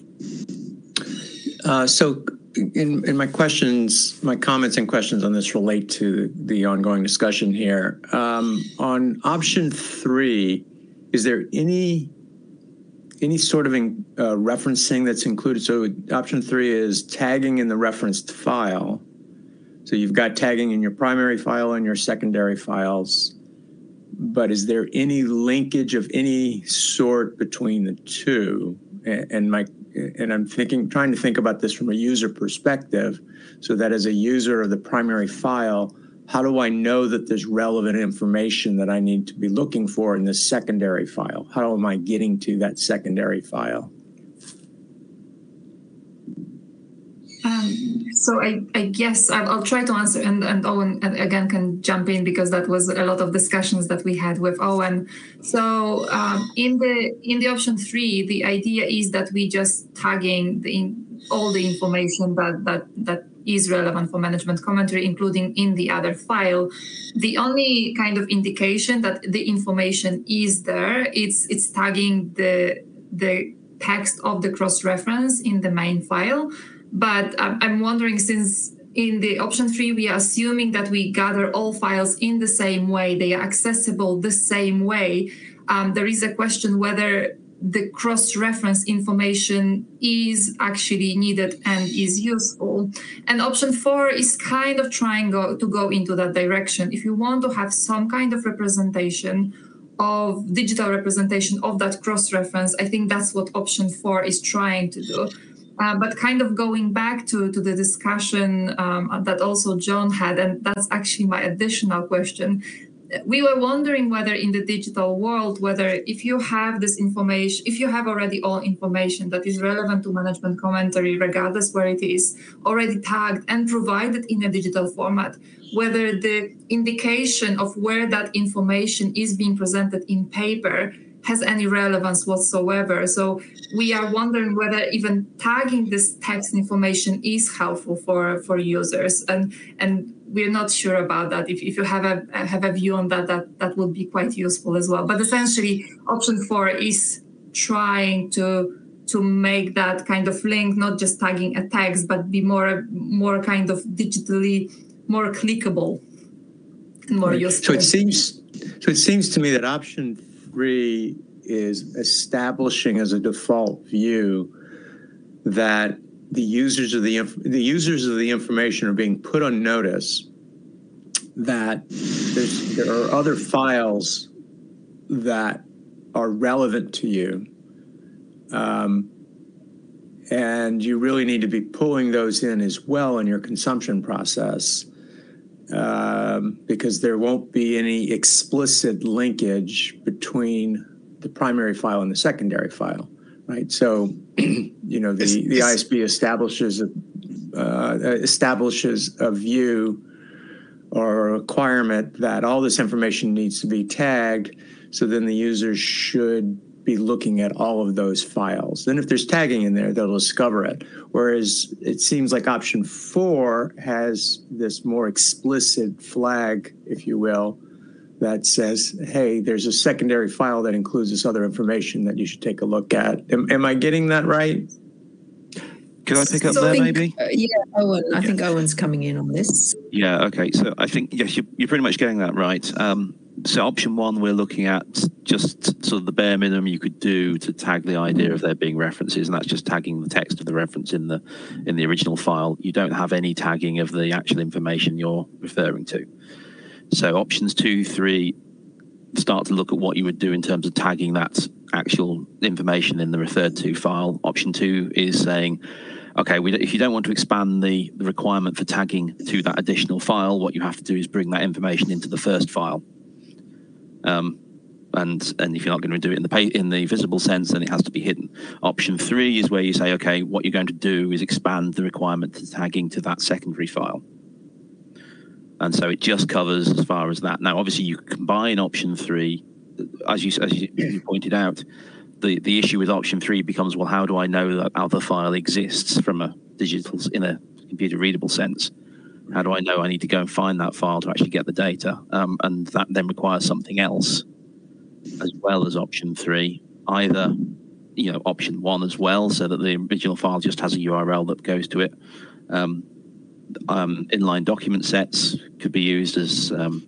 So in my comments and questions on this relate to the ongoing discussion here. On option 3, is there any sort of referencing that's included? So option 3 is tagging in the referenced file. So you've got tagging in your primary file and your secondary files. But is there any linkage of any sort between the two? And I'm trying to think about this from a user perspective, so that as a user of the primary file, how do I know that there's relevant information that I need to be looking for in the secondary file? How am I getting to that secondary file? So I guess I'll try to answer, and Owen again can jump in, because that was a lot of discussions that we had with Owen. So in the option 3, the idea is that we just tagging all the information that is relevant for management commentary, including in the other file. The only kind of indication that the information is there, it's tagging the text of the cross-reference in the main file. But I'm wondering, since in the option 3, we are assuming that we gather all files in the same way, they are accessible the same way, there is a question whether the cross-reference information is actually needed and is useful. And option 4 is kind of trying to go into that direction. If you want to have some kind of representation of digital representation of that cross-reference, I think that's what option 4 is trying to do. But kind of going back to the discussion that also John had, and that's actually my additional question. We were wondering whether in the digital world, whether if you have this information, if you have already all information that is relevant to management commentary, regardless where it is, already tagged and provided in a digital format, whether the indication of where that information is being presented in paper has any relevance whatsoever. So we are wondering whether even tagging this text information is helpful for users, and we're not sure about that. If you have a view on that would be quite useful as well. But essentially, option 4 is trying to make that kind of link, not just tagging a text, but be more kind of digitally more clickable and more useful. So it seems to me that option 3 is establishing as a default view that the users of the information are being put on notice that there are other files that are relevant to you, and you really need to be pulling those in as well in your consumption process, because there won't be any explicit linkage between the primary file and the secondary file, right? So, you know, the ISB establishes a view or a requirement that all this information needs to be tagged. So then the users should be looking at all of those files. Then if there's tagging in there, they'll discover it. Whereas it seems like option 4 has this more explicit flag, if you will, that says, hey, there's a secondary file that includes this other information that you should take a look at. Am I getting that right? Could I pick up there, maybe? Yeah, Owen. I think Owen's coming in on this. Yeah, okay. So I think, yes, you're pretty much getting that right. So option 1, we're looking at just sort of the bare minimum you could do to tag the idea of there being references, and that's just tagging the text of the reference in the original file. You don't have any tagging of the actual information you're referring to. So options 2, 3 start to look at what you would do in terms of tagging that actual information in the referred to file. Option 2 is saying, okay, if you don't want to expand the requirement for tagging to that additional file, what you have to do is bring that information into the first file. And if you're not going to do it in the visible sense, then it has to be hidden. Option 3 is where you say, okay, what you're going to do is expand the requirement to tagging to that secondary file. And so it just covers as far as that. Now, obviously, you combine option 3, as you pointed out. The issue with option 3 becomes, well, how do I know that other file exists from a in a computer readable sense? How do I know I need to go and find that file to actually get the data? And that then requires something else as well as option 3, either, you know, option 1 as well, so that the original file just has a URL that goes to it. Inline document sets could be used, as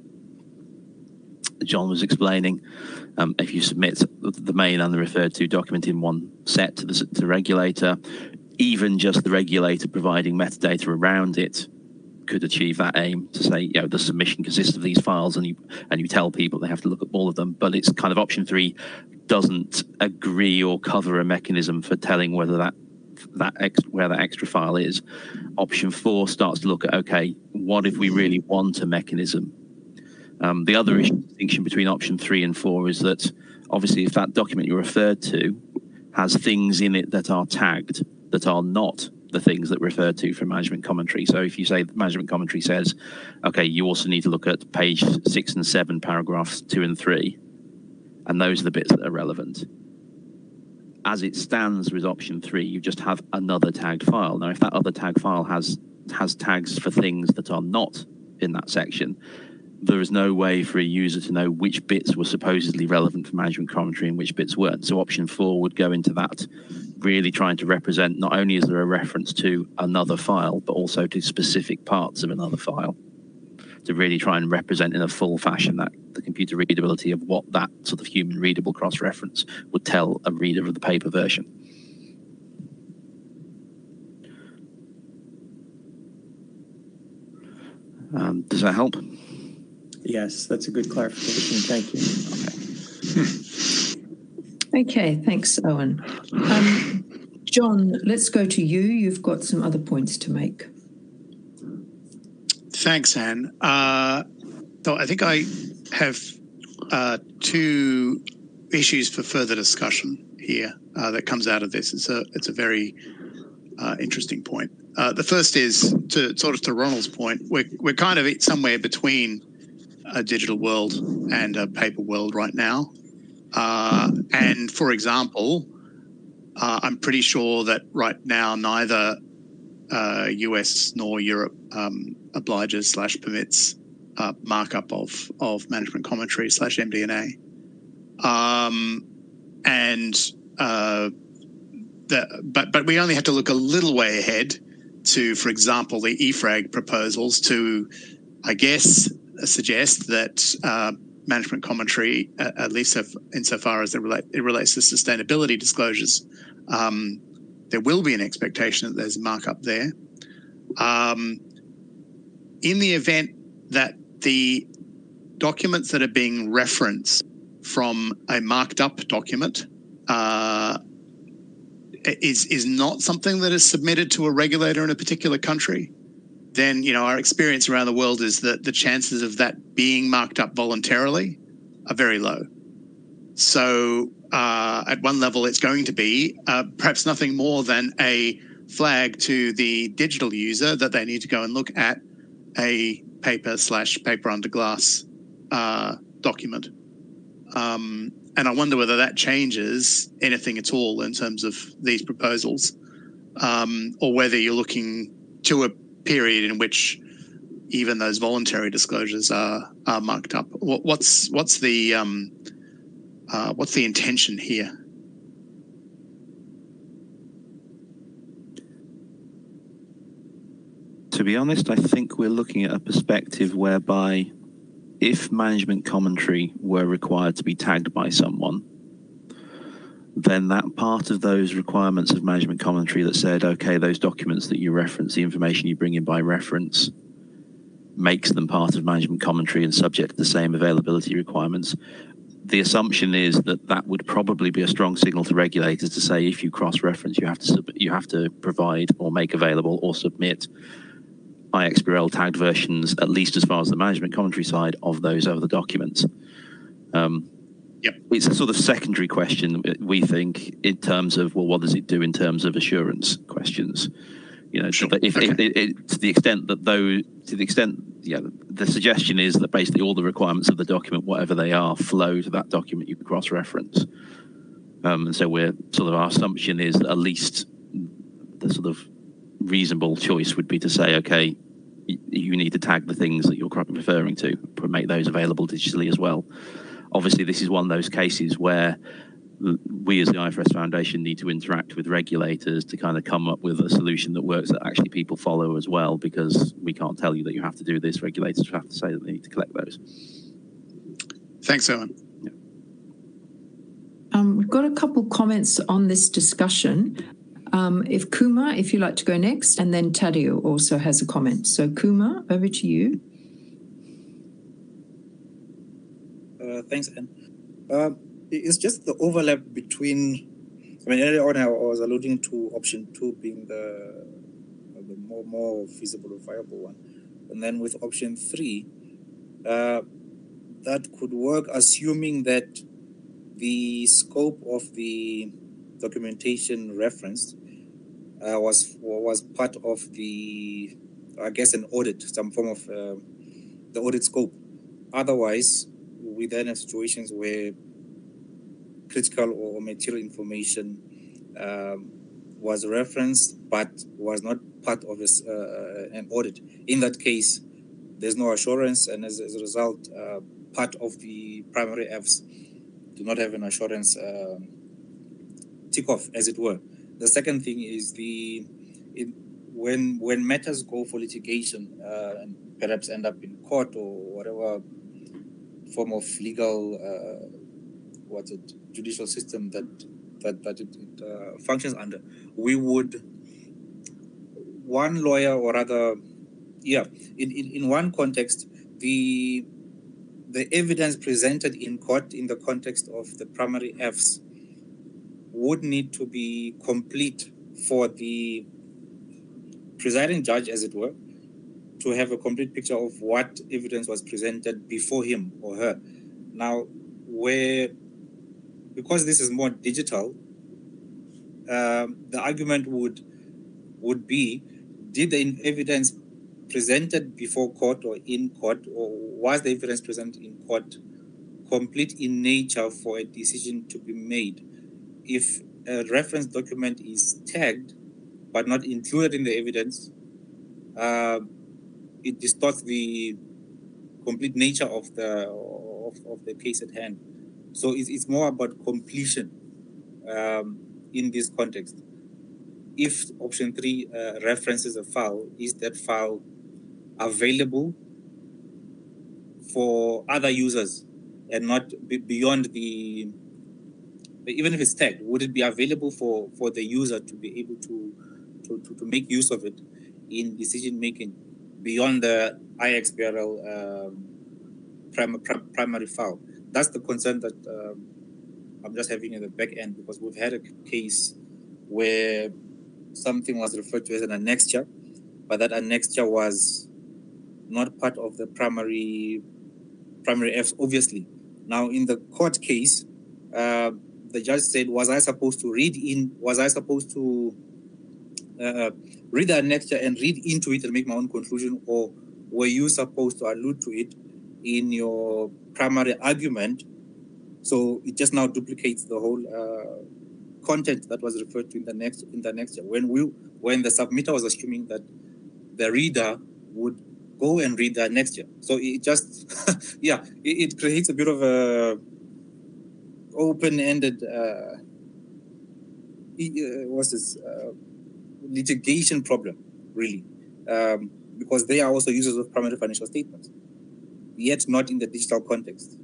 John was explaining. If you submit the main and the referred to document in one set to the regulator, even just the regulator providing metadata around it could achieve that aim, to say, you know, the submission consists of these files, and you tell people they have to look at all of them. But it's kind of option 3 doesn't agree or cover a mechanism for telling whether where that extra file is. Option 4 starts to look at, okay, what if we really want a mechanism? The other distinction between option 3 and 4 is that obviously if that document you referred to has things in it that are tagged that are not the things that referred to from management commentary. So if you say management commentary says, okay, you also need to look at page 6 and 7, paragraphs 2 and 3, and those are the bits that are relevant. As it stands with option 3, you just have another tagged file. Now, if that other tagged file has tags for things that are not in that section, there is no way for a user to know which bits were supposedly relevant for management commentary and which bits weren't. So option 4 would go into that, really trying to represent not only is there a reference to another file, but also to specific parts of another file. to really try and represent in a full fashion that the computer readability of what that sort of human readable cross-reference would tell a reader of the paper version. Does that help? Yes, that's a good clarification. Thank you. Okay, thanks, Owen. John, let's go to you. You've got some other points to make. Thanks, Anne. So I think I have two issues for further discussion here that comes out of this. It's a very interesting point. The first is to Ronald's point. We're kind of somewhere between a digital world and a paper world right now. And for example, I'm pretty sure that right now neither US nor Europe obliges / permits markup of management commentary / MD&A. But we only have to look a little way ahead to, for example, the EFRAG proposals to, I guess, suggest that management commentary, at least insofar as it relates to sustainability disclosures, there will be an expectation that there's a markup there. In the event that the documents that are being referenced from a marked up document is not something that is submitted to a regulator in a particular country, then our experience around the world is that the chances of that being marked up voluntarily are very low. So at one level, it's going to be perhaps nothing more than a flag to the digital user that they need to go and look at a paper / paper under glass document. And I wonder whether that changes anything at all in terms of these proposals, or whether you're looking to a period in which even those voluntary disclosures are marked up. What's the intention here? To be honest, I think we're looking at a perspective whereby if management commentary were required to be tagged by someone, then that part of those requirements of management commentary that said, okay, those documents that you reference, the information you bring in by reference, makes them part of management commentary and subject to the same availability requirements. The assumption is that that would probably be a strong signal to regulators to say, if you cross-reference, you have to provide or make available or submit iXBRL tagged versions, at least as far as the management commentary side of those other documents. It's a sort of secondary question, we think, in terms of, well, what does it do in terms of assurance questions? Sure. To the extent that the suggestion is that basically all the requirements of the document, whatever they are, flow to that document you can cross-reference. And so our assumption is that at least the sort of reasonable choice would be to say, okay, you need to tag the things that you're referring to, make those available digitally as well. Obviously, this is one of those cases where we as the IFRS Foundation need to interact with regulators to kind of come up with a solution that works that actually people follow as well, because we can't tell you that you have to do this. Regulators have to say that they need to collect those. Thanks, Owen. We've got a couple comments on this discussion. If Kumar, if you'd like to go next, and then Tadeu also has a comment. So Kumar, over to you. Thanks, Anne. It's just the overlap between, earlier on I was alluding to option 2 being the more feasible or viable one. And then with option 3, that could work assuming that the scope of the documentation referenced was part of the, I guess, an audit, some form of the audit scope. Otherwise, we then have situations where critical or material information was referenced but was not part of an audit. In that case, there's no assurance, and as a result, part of the primary Fs do not have an assurance tick off, as it were. The second thing is when matters go for litigation, perhaps end up in court or whatever form of legal, judicial system that it functions under, we would, one lawyer or rather, in one context, the evidence presented in court in the context of the primary Fs would need to be complete for the presiding judge, as it were, to have a complete picture of what evidence was presented before him or her. Now, because this is more digital, the argument would be, did the evidence presented before court or in court, or was the evidence presented in court complete in nature for a decision to be made? If a reference document is tagged but not included in the evidence, it distorts the complete nature of the case at hand. So it's more about completion in this context. If option 3 references a file, is that file available for other users and not beyond the, even if it's tagged, would it be available for the user to be able to make use of it in decision making beyond the iXBRL primary file? That's the concern that I'm just having in the back end, because we've had a case where something was referred to as an annexure, but that annexure was not part of the primary Fs, obviously. Now, in the court case, the judge said, was I supposed to read the annexure and read into it and make my own conclusion, or were you supposed to allude to it in your primary argument? So it just now duplicates the whole content that was referred to in the annexure. When the submitter was assuming that the reader would go and read the annexure. So it just, it creates a bit of a open-ended, litigation problem, really, because they are also users of primary financial statements, yet not in the digital context.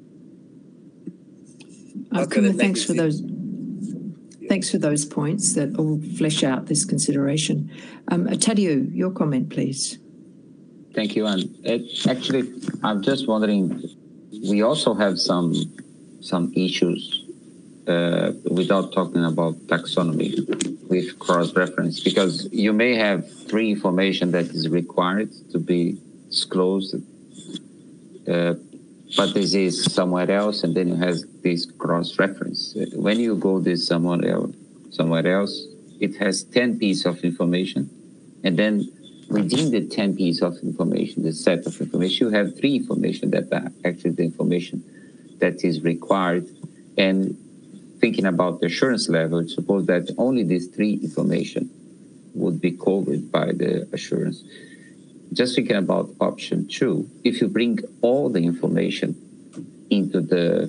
Thanks for those. Thanks for those points that all flesh out this consideration. Tadeu, your comment, please. Thank you, Anne. Actually, I'm just wondering, we also have some issues without talking about taxonomy with cross-reference, because you may have 3 information that is required to be disclosed, but this is somewhere else, and then you have this cross-reference. When you go this somewhere else, it has 10 pieces of information, and then within the 10 pieces of information, the set of information, you have 3 information that are actually the information that is required. And thinking about the assurance level, suppose that only these 3 information would be covered by the assurance. Just thinking about option 2, if you bring all the information into the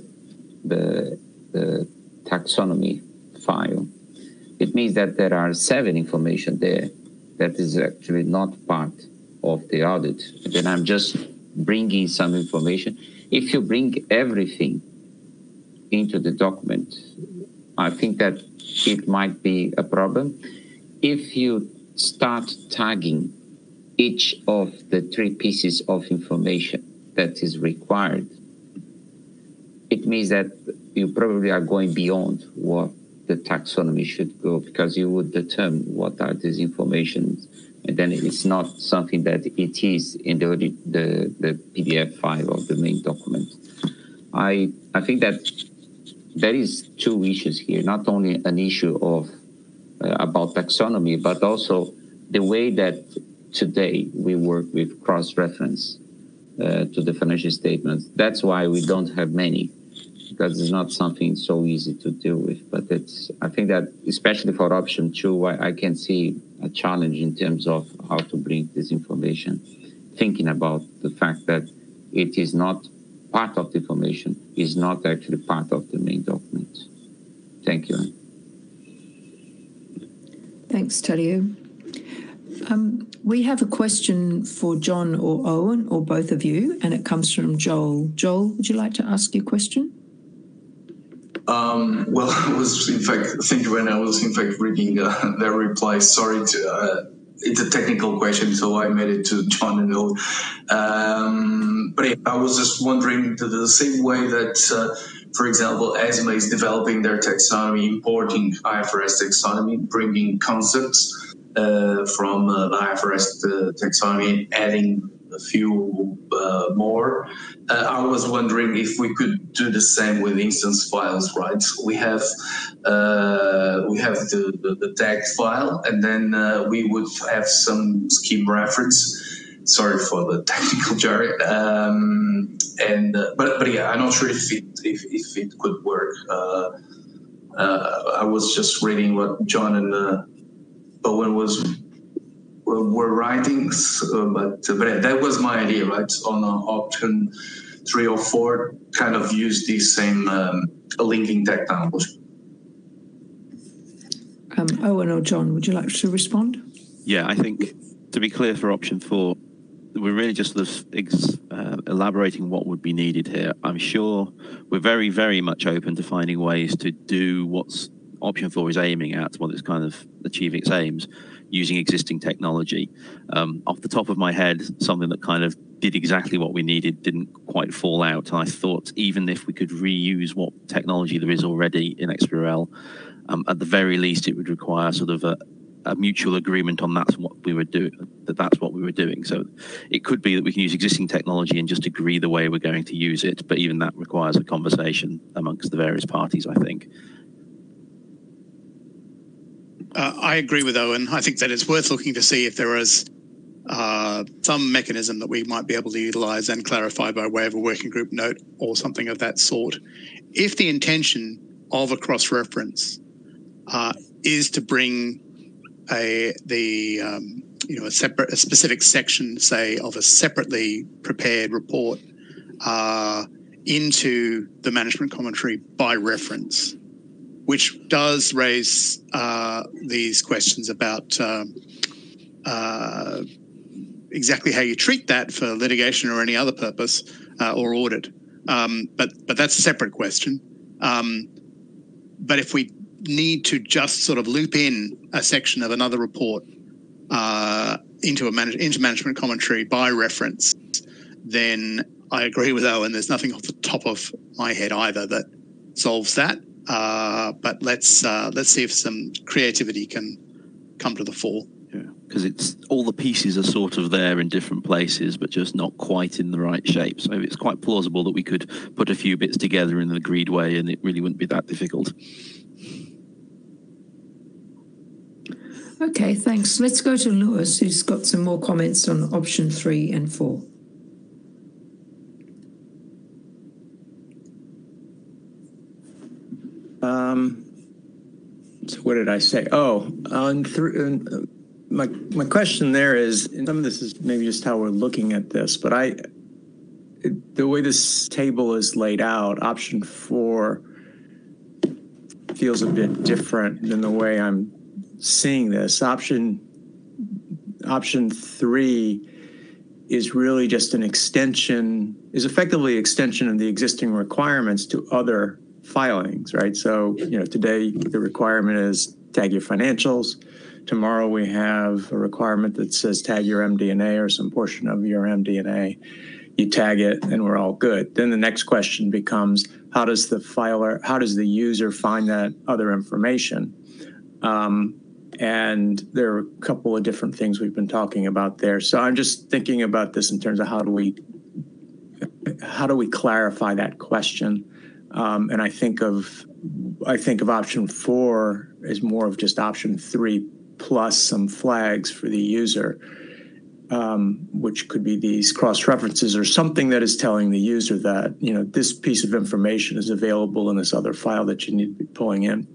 taxonomy file, it means that there are 7 information there that is actually not part of the audit. And then I'm just bringing some information. If you bring everything into the document, I think that it might be a problem. If you start tagging each of the 3 pieces of information that is required, it means that you probably are going beyond what the taxonomy should go, because you would determine what are these information, and then it's not something that it is in the PDF file of the main document. I think that there is 2 issues here, not only an issue of about taxonomy, but also the way that today we work with cross-reference to the financial statements. That's why we don't have many, because it's not something so easy to deal with. But I think that especially for option 2, I can see a challenge in terms of how to bring this information, thinking about the fact that it is not part of the information, is not actually part of the main document. Thank you. Thanks, Tadeu. We have a question for John or Owen or both of you, and it comes from Joel. Joel, would you like to ask your question? Well, I was in fact thinking when I was in fact reading their reply. Sorry to. It's a technical question, so I made it to John and Owen. But yeah, I was just wondering the same way that, for example, ESMA is developing their taxonomy, importing IFRS taxonomy, bringing concepts from the IFRS taxonomy, adding a few more. I was wondering if we could do the same with instance files, right? We have the tag file, and then we would have some scheme reference. Sorry for the technical jargon. But yeah, I'm not sure if it could work. I was just reading what John and Owen were writing, but yeah, that was my idea, right? On option 3 or 4, kind of use the same linking technology. Owen or John, would you like to respond? Yeah, I think to be clear for option 4, we're really just sort of elaborating what would be needed here. I'm sure we're very, very much open to finding ways to do what's option 4 is aiming at, what it's kind of achieving its aims, using existing technology. Off the top of my head, something that kind of did exactly what we needed didn't quite fall out. And I thought even if we could reuse what technology there is already in XBRL, at the very least, it would require sort of a mutual agreement on that's what we were doing. That's what we were doing. So it could be that we can use existing technology and just agree the way we're going to use it. But even that requires a conversation amongst the various parties, I think. I agree with Owen. I think that it's worth looking to see if there is some mechanism that we might be able to utilise and clarify by way of a working group note or something of that sort. If the intention of a cross-reference is to bring a specific section, say, of a separately prepared report into the management commentary by reference, which does raise these questions about exactly how you treat that for litigation or any other purpose or audit. But that's a separate question. But if we need to just sort of loop in a section of another report into management commentary by reference, then I agree with Owen. There's nothing off the top of my head either that solves that. But let's see if some creativity can come to the fore. Yeah, because it's all the pieces are sort of there in different places, but just not quite in the right shape. So it's quite plausible that we could put a few bits together in an agreed way, and it really wouldn't be that difficult. Okay, thanks. Let's go to Lewis, who's got some more comments on option 3 and 4. So what did I say? Oh, my question there is, and some of this is maybe just how we're looking at this, but the way this table is laid out, option 4 feels a bit different than the way I'm seeing this. Option 3 is really just an extension, is effectively extension of the existing requirements to other filings, right? So, today the requirement is tag your financials. Tomorrow we have a requirement that says tag your MD&A or some portion of your MD&A. You tag it and we're all good. Then the next question becomes, how does the user find that other information? And there are a couple of different things we've been talking about there. So I'm just thinking about this in terms of how do we clarify that question? And I think of option 4 as more of just option 3 plus some flags for the user, which could be these cross-references or something that is telling the user that, this piece of information is available in this other file that you need to be pulling in.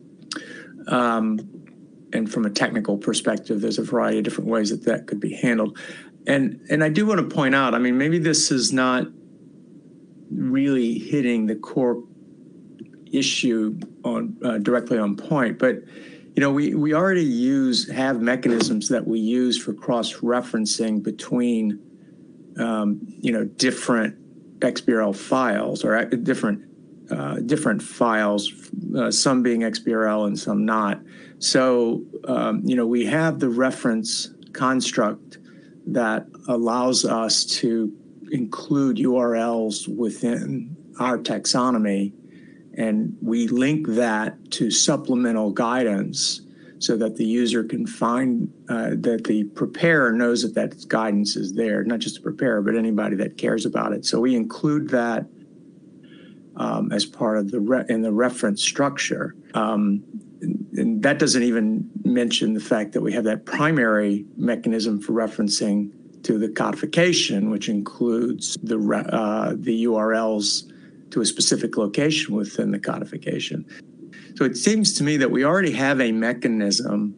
And from a technical perspective, there's a variety of different ways that could be handled. And I do want to point out, maybe this is not really hitting the core issue on directly on point, but we already have mechanisms that we use for cross-referencing between, different XBRL files or different files, some being XBRL and some not. So, we have the reference construct that allows us to include URLs within our taxonomy, and we link that to supplemental guidance so that the user can find that the preparer knows that guidance is there, not just the preparer, but anybody that cares about it. So we include that as part of the reference structure. And that doesn't even mention the fact that we have that primary mechanism for referencing to the codification, which includes the URLs to a specific location within the codification. So it seems to me that we already have a mechanism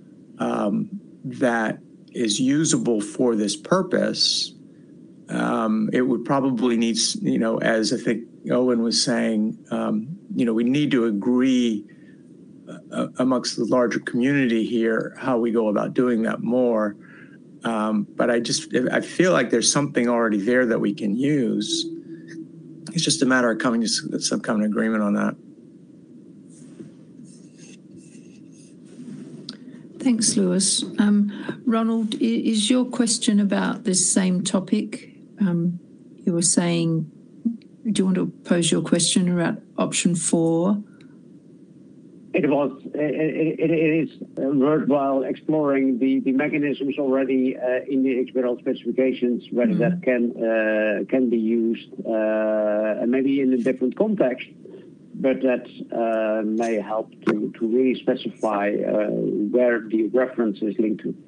that is usable for this purpose. It would probably need, as I think Owen was saying, we need to agree amongst the larger community here how we go about doing that more. But I feel like there's something already there that we can use. It's just a matter of coming to some kind of agreement on that. Thanks, Lewis. Ronald, is your question about this same topic? You were saying, do you want to pose your question about option 4? It is worthwhile exploring the mechanisms already in the XBRL specifications, whether that can be used and maybe in a different context, but that may help to really specify where the reference is linked to.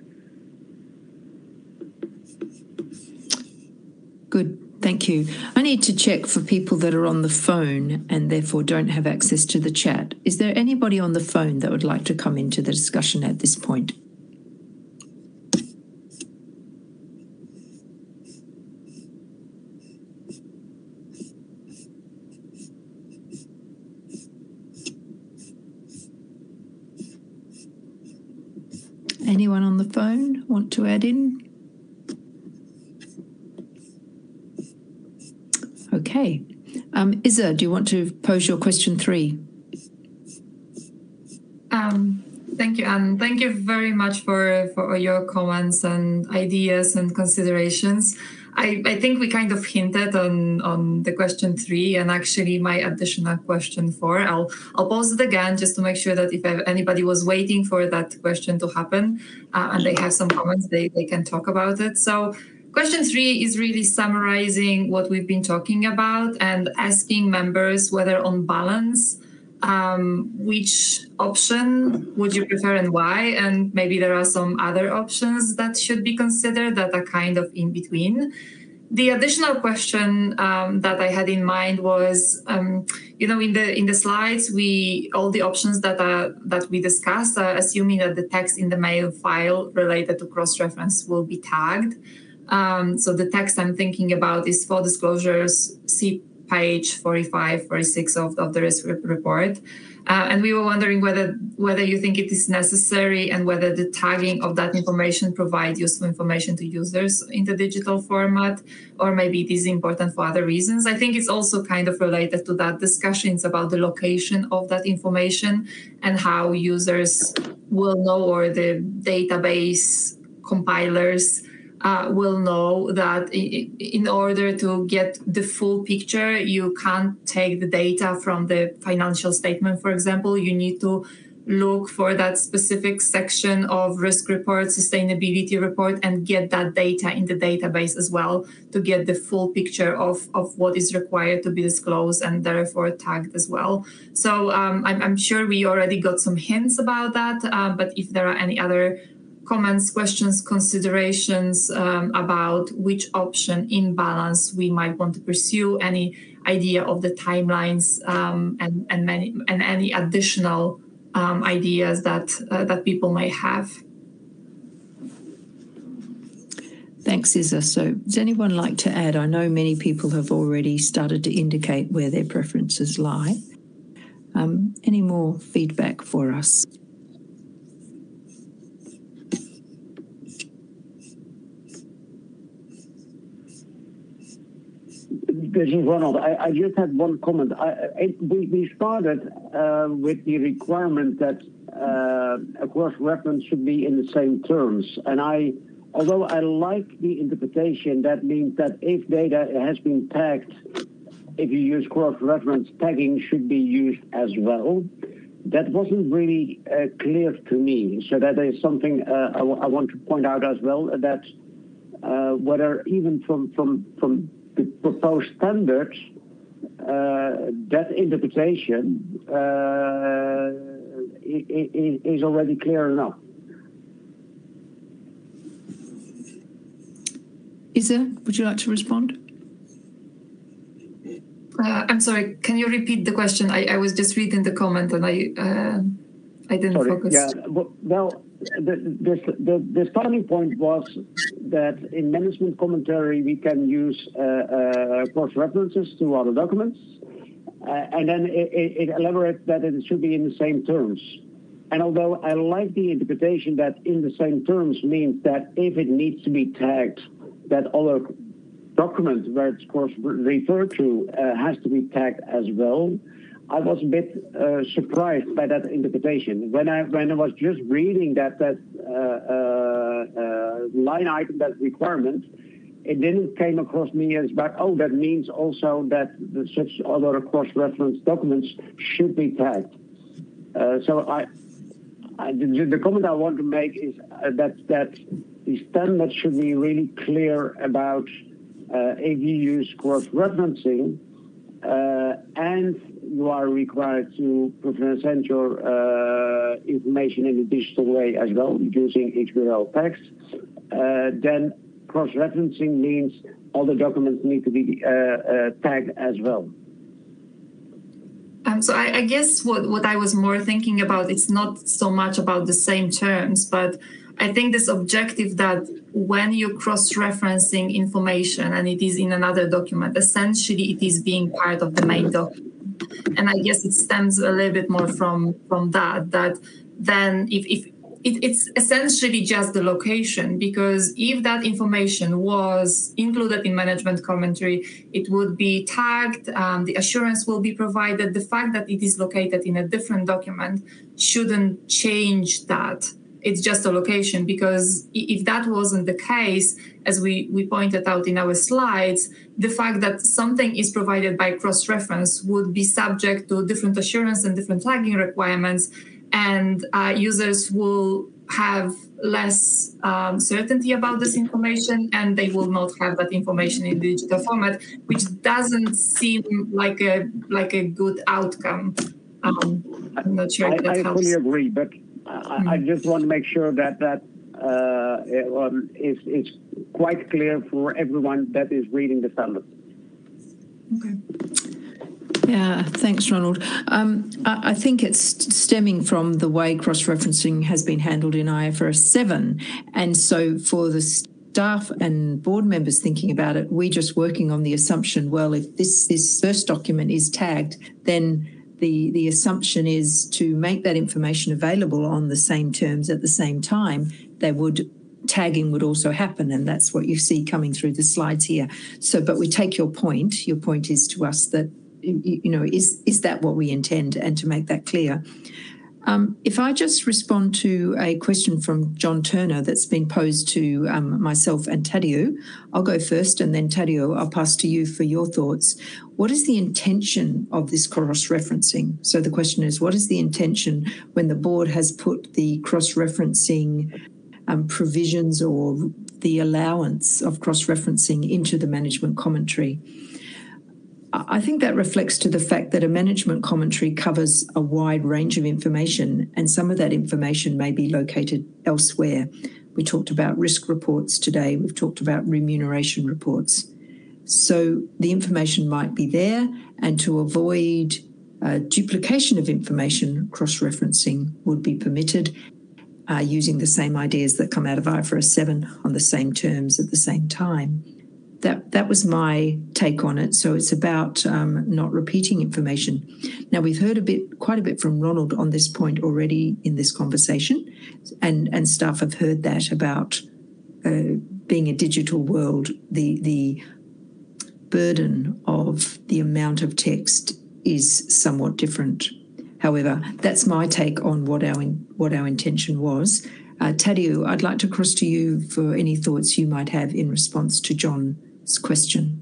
Good. Thank you. I need to check for people that are on the phone and therefore don't have access to the chat. Is there anybody on the phone that would like to come into the discussion at this point? Anyone on the phone want to add in? Okay. Isa, do you want to pose your question 3? Thank you, Anne. Thank you very much for your comments and ideas and considerations. I think we kind of hinted on the question 3 and actually my additional question 4. I'll pose it again just to make sure that if anybody was waiting for that question to happen and they have some comments, they can talk about it. So question 3 is really summarizing what we've been talking about and asking members whether on balance, which option would you prefer and why? And maybe there are some other options that should be considered that are kind of in between. The additional question that I had in mind was, in the slides, all the options that we discussed, assuming that the text in the mail file related to cross-reference will be tagged. So the text I'm thinking about is for disclosures, see page 45, 46 of the risk report. And we were wondering whether you think it is necessary and whether the tagging of that information provides useful information to users in the digital format, or maybe it is important for other reasons. I think it's also kind of related to that discussions about the location of that information and how users will know, or the database compilers will know that in order to get the full picture, you can't take the data from the financial statement, for example. You need to look for that specific section of risk report, sustainability report, and get that data in the database as well to get the full picture of what is required to be disclosed and therefore tagged as well. So I'm sure we already got some hints about that, but if there are any other comments, questions, considerations about which option in balance we might want to pursue, any idea of the timelines and any additional ideas that people may have. Thanks, Isa. So does anyone like to add? I know many people have already started to indicate where their preferences lie. Any more feedback for us? This is Ronald. I just had one comment. We started with the requirement that a cross-reference should be in the same terms. And although I like the interpretation, that means that if data has been tagged, if you use cross-reference, tagging should be used as well. That wasn't really clear to me. So that is something I want to point out as well, that whether even from the proposed standards, that interpretation is already clear enough. Isa, would you like to respond? I'm sorry, can you repeat the question? I was just reading the comment and I didn't focus. Yeah, well, the starting point was that in management commentary we can use cross-references to other documents, and then it elaborates that it should be in the same terms. And although I like the interpretation that in the same terms means that if it needs to be tagged, that other document where it's referred to has to be tagged as well, I was a bit surprised by that interpretation. When I was just reading that line item, that requirement, it didn't came across me as like, oh, that means also that such other cross-reference documents should be tagged. So the comment I want to make is that the standard should be really clear about if you use cross-referencing and you are required to present your information in a digital way as well, using XBRL text, then cross-referencing means all the documents need to be tagged as well. So I guess what I was more thinking about, it's not so much about the same terms, but I think this objective that when you're cross-referencing information and it is in another document, essentially it is being part of the main document. And I guess it stems a little bit more from that then if it's essentially just the location, because if that information was included in management commentary, it would be tagged, the assurance will be provided. The fact that it is located in a different document shouldn't change that. It's just a location, because if that wasn't the case, as we pointed out in our slides, the fact that something is provided by cross-reference would be subject to different assurance and different tagging requirements, and users will have less certainty about this information, and they will not have that information in digital format, which doesn't seem like a good outcome. I'm not sure if that helps. I fully agree, but I just want to make sure that it's quite clear for everyone that is reading the standard. Okay. Yeah, thanks, Ronald. I think it's stemming from the way cross-referencing has been handled in IFRS 7. And so for the staff and board members thinking about it, we're just working on the assumption, well, if this first document is tagged, then the assumption is to make that information available on the same terms at the same time. Tagging would also happen, and that's what you see coming through the slides here. So, but we take your point. Your point is to us that, is that what we intend, and to make that clear. If I just respond to a question from John Turner that's been posed to myself and Tadeu, I'll go first, and then Tadeu, I'll pass to you for your thoughts. What is the intention of this cross-referencing? So the question is, what is the intention when the board has put the cross-referencing provisions or the allowance of cross-referencing into the management commentary? I think that reflects to the fact that a management commentary covers a wide range of information, and some of that information may be located elsewhere. We talked about risk reports today. We've talked about remuneration reports. So the information might be there, and to avoid duplication of information, cross-referencing would be permitted using the same ideas that come out of IFRS 7 on the same terms at the same time. That was my take on it. So it's about not repeating information. Now, we've heard quite a bit from Ronald on this point already in this conversation, and staff have heard that about being a digital world, the burden of the amount of text is somewhat different. However, that's my take on what our intention was. Tadeu, I'd like to cross to you for any thoughts you might have in response to John's question.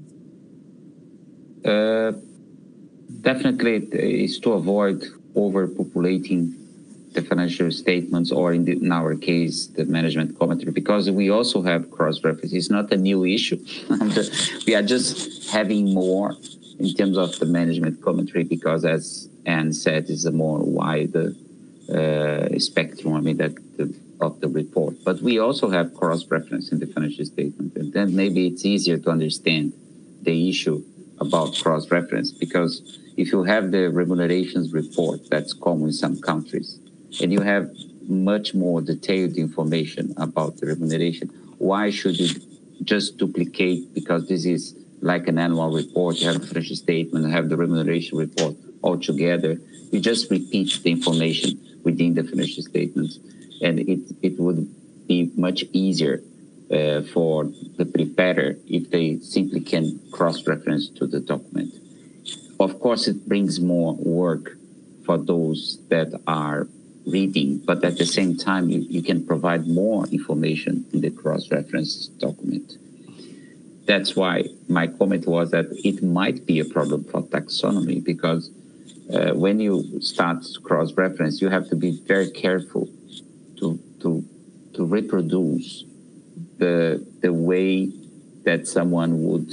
Definitely, is to avoid overpopulating the financial statements, or in our case, the management commentary, because we also have cross-reference. It's not a new issue. We are just having more in terms of the management commentary, because as Anne said, it's a more wide spectrum, of the report. But we also have cross-reference in the financial statement, and then maybe it's easier to understand the issue about cross-reference, because if you have the remunerations report that's common in some countries, and you have much more detailed information about the remuneration, why should you just duplicate? Because this is like an annual report. You have the financial statement, you have the remuneration report all together. You just repeat the information within the financial statements, and it would be much easier for the preparer if they simply can cross-reference to the document. Of course, it brings more work for those that are reading, but at the same time, you can provide more information in the cross-reference document. That's why my comment was that it might be a problem for taxonomy, because when you start cross-reference, you have to be very careful to reproduce the way that someone would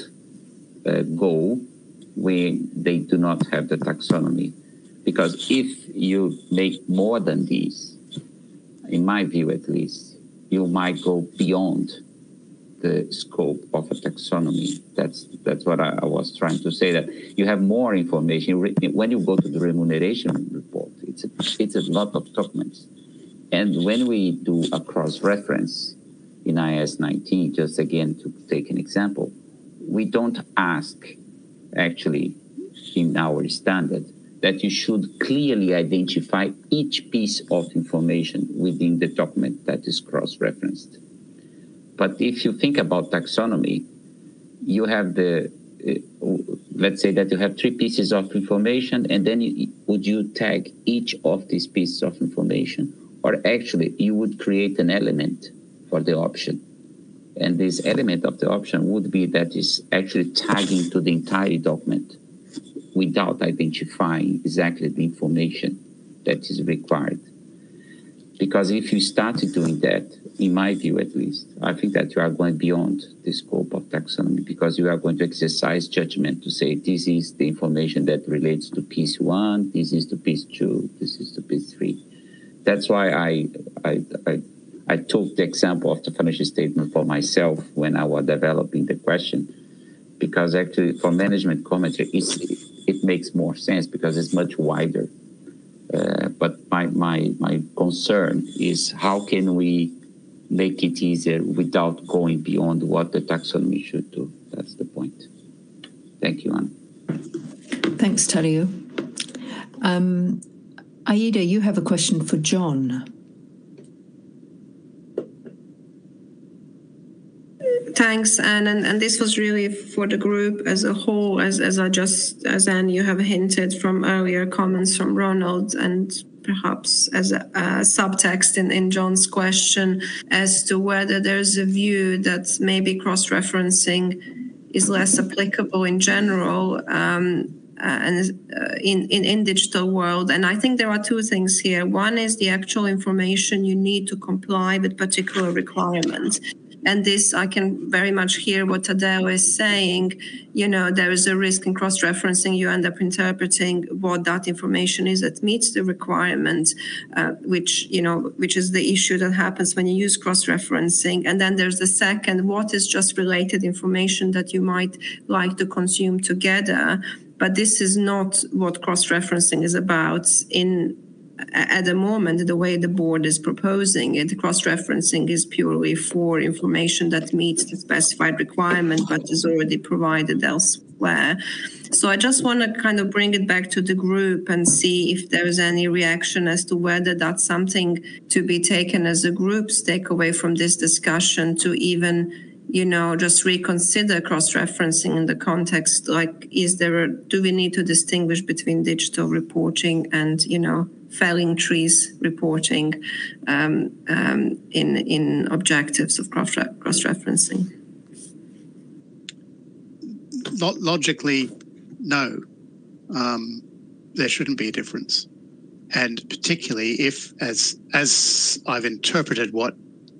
go when they do not have the taxonomy. Because if you make more than these, in my view at least, you might go beyond the scope of a taxonomy. That's what I was trying to say, that you have more information. When you go to the remuneration report, it's a lot of documents. And when we do a cross-reference in IAS 19, just again to take an example, we don't ask actually in our standard that you should clearly identify each piece of information within the document that is cross-referenced. But if you think about taxonomy, you have let's say that you have 3 pieces of information, and then would you tag each of these pieces of information? Or actually, you would create an element for the option. And this element of the option would be that is actually tagging to the entire document without identifying exactly the information that is required. Because if you started doing that, in my view at least, I think that you are going beyond the scope of taxonomy, because you are going to exercise judgment to say this is the information that relates to piece 1, this is to piece 2, this is to piece 3. That's why I took the example of the financial statement for myself when I was developing the question, because actually for management commentary, it makes more sense because it's much wider. But my concern is how can we make it easier without going beyond what the taxonomy should do? That's the point. Thank you, Anne. Thanks, Tadeu. Aida, you have a question for John. Thanks, Anne. And this was really for the group as a whole, as Anne, you have hinted from earlier comments from Ronald, and perhaps as a subtext in John's question as to whether there's a view that maybe cross-referencing is less applicable in general and in digital world. And I think there are 2 things here. One is the actual information you need to comply with particular requirements. And this, I can very much hear what Tadeu is saying. You know, there is a risk in cross-referencing. You end up interpreting what that information is that meets the requirement, which is the issue that happens when you use cross-referencing. And then there's the second, what is just related information that you might like to consume together. But this is not what cross-referencing is about at the moment, the way the board is proposing it. Cross-referencing is purely for information that meets the specified requirement but is already provided elsewhere. So I just want to kind of bring it back to the group and see if there is any reaction as to whether that's something to be taken as a group's takeaway from this discussion, to even just reconsider cross-referencing in the context, like, do we need to distinguish between digital reporting and, felling trees reporting in objectives of cross-referencing? Logically, no. There shouldn't be a difference. And particularly if, as I've interpreted what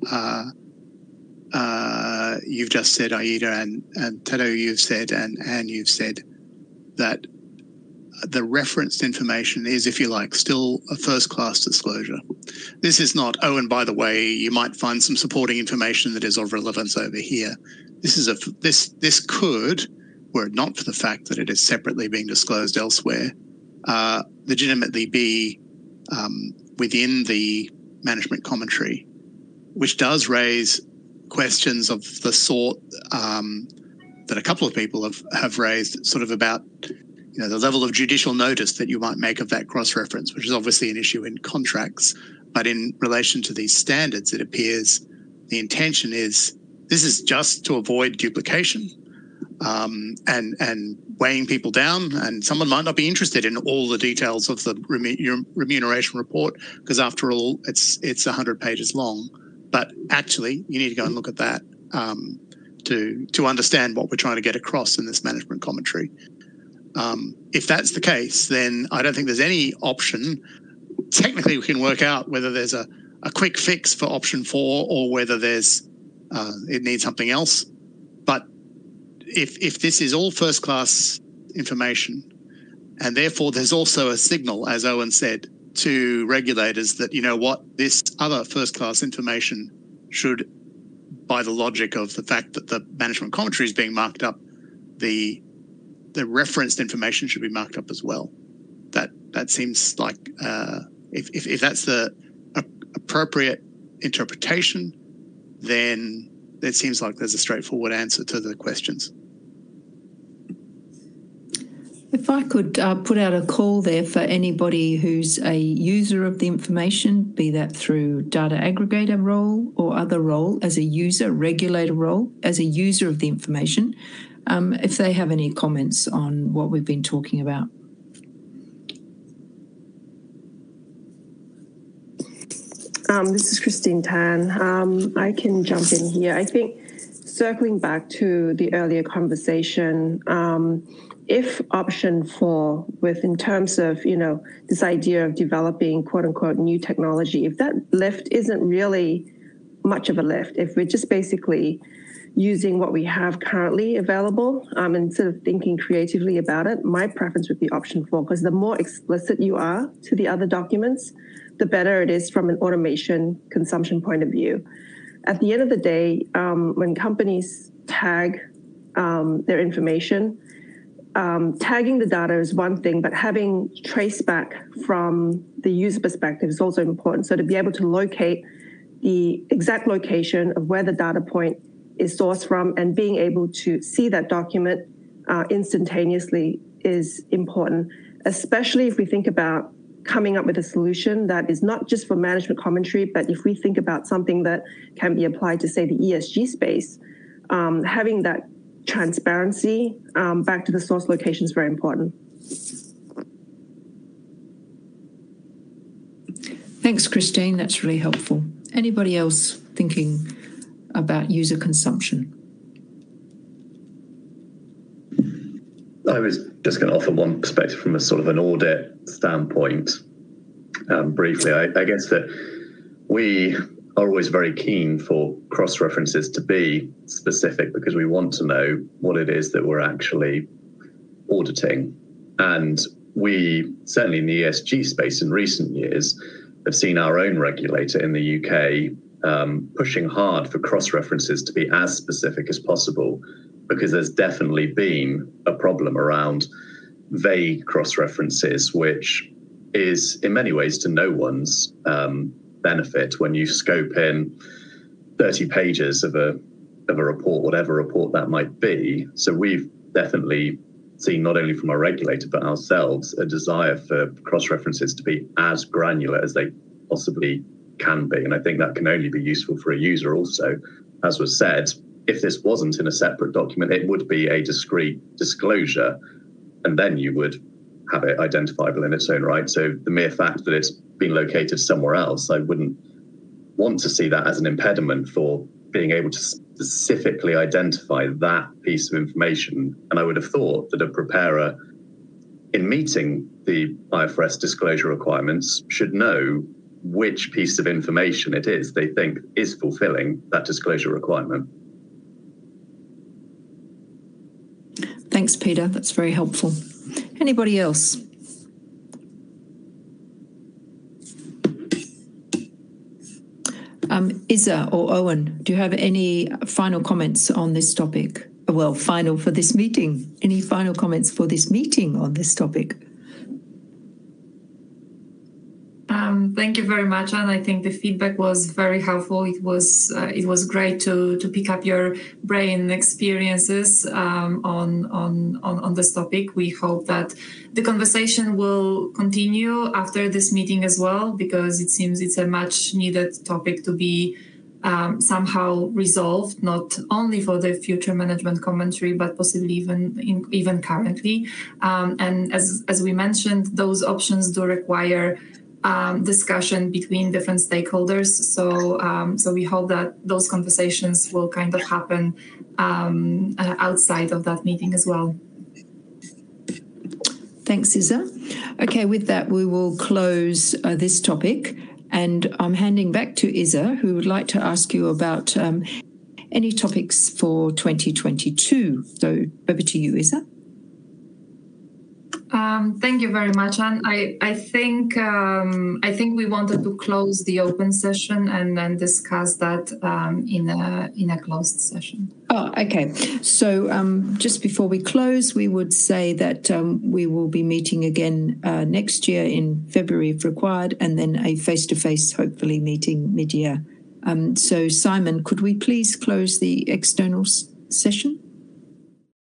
you've just said, Aida, and Tadeu, you've said, and you've said, that the referenced information is, if you like, still a first-class disclosure. This is not, oh, and by the way, you might find some supporting information that is of relevance over here. This could, were it not for the fact that it is separately being disclosed elsewhere, legitimately be within the management commentary, which does raise questions of the sort that a couple of people have raised, sort of about the level of judicial notice that you might make of that cross-reference, which is obviously an issue in contracts. But in relation to these standards, it appears the intention is this is just to avoid duplication and weighing people down. And someone might not be interested in all the details of the remuneration report because, after all, it's 100 pages long. But actually, you need to go and look at that to understand what we're trying to get across in this management commentary. If that's the case, then I don't think there's any option. Technically, we can work out whether there's a quick fix for option 4 or whether there's it needs something else. But if this is all first-class information, and therefore there's also a signal, as Owen said, to regulators that, this other first-class information should, by the logic of the fact that the management commentary is being marked up, the referenced information should be marked up as well. That seems like if that's the appropriate interpretation, then it seems like there's a straightforward answer to the questions. If I could put out a call there for anybody who's a user of the information, be that through data aggregator role or other role as a user, regulator role as a user of the information, if they have any comments on what we've been talking about. This is Christine Tan. I can jump in here. I think circling back to the earlier conversation, if option 4, in terms of, this idea of developing quote unquote new technology, if that lift isn't really much of a lift, if we're just basically using what we have currently available and sort of thinking creatively about it, my preference would be option 4, because the more explicit you are to the other documents, the better it is from an automation consumption point of view. At the end of the day, when companies tag their information, tagging the data is one thing, but having trace back from the user perspective is also important. So to be able to locate the exact location of where the data point is sourced from and being able to see that document instantaneously is important, especially if we think about coming up with a solution that is not just for management commentary, but if we think about something that can be applied to, say, the ESG space, having that transparency back to the source location is very important. Thanks, Christine. That's really helpful. Anybody else thinking about user consumption? I was just going to offer one perspective from a sort of an audit standpoint. Briefly, I guess that we are always very keen for cross-references to be specific because we want to know what it is that we're actually auditing. And we, certainly in the ESG space in recent years, have seen our own regulator in the UK pushing hard for cross-references to be as specific as possible, because there's definitely been a problem around vague cross-references, which is in many ways to no one's benefit when you scope in 30 pages of a report, whatever report that might be. So we've definitely seen, not only from our regulator but ourselves, a desire for cross-references to be as granular as they possibly can be. And I think that can only be useful for a user also. As was said, if this wasn't in a separate document, it would be a discrete disclosure, and then you would have it identifiable in its own right. So the mere fact that it's been located somewhere else, I wouldn't want to see that as an impediment for being able to specifically identify that piece of information. And I would have thought that a preparer, in meeting the IFRS disclosure requirements, should know which piece of information it is they think is fulfilling that disclosure requirement. Thanks, Peter. That's very helpful. Anybody else? Isa or Owen, do you have any final comments on this topic? Well, final for this meeting. Any final comments for this meeting on this topic? Thank you very much, and I think the feedback was very helpful. It was great to pick up your brain experiences on this topic. We hope that the conversation will continue after this meeting as well, because it seems it's a much needed topic to be somehow resolved, not only for the future management commentary, but possibly even currently. And as we mentioned, those options do require discussion between different stakeholders. So we hope that those conversations will kind of happen outside of that meeting as well. Thanks, Isa. Okay, with that, we will close this topic. And I'm handing back to Isa, who would like to ask you about any topics for 2022. So over to you, Isa. Thank you very much, Anne. I think we wanted to close the open session and then discuss that in a closed session. Oh, okay. So just before we close, we would say that we will be meeting again next year in February if required, and then a face-to-face, hopefully, meeting mid-year. So Simon, could we please close the external session?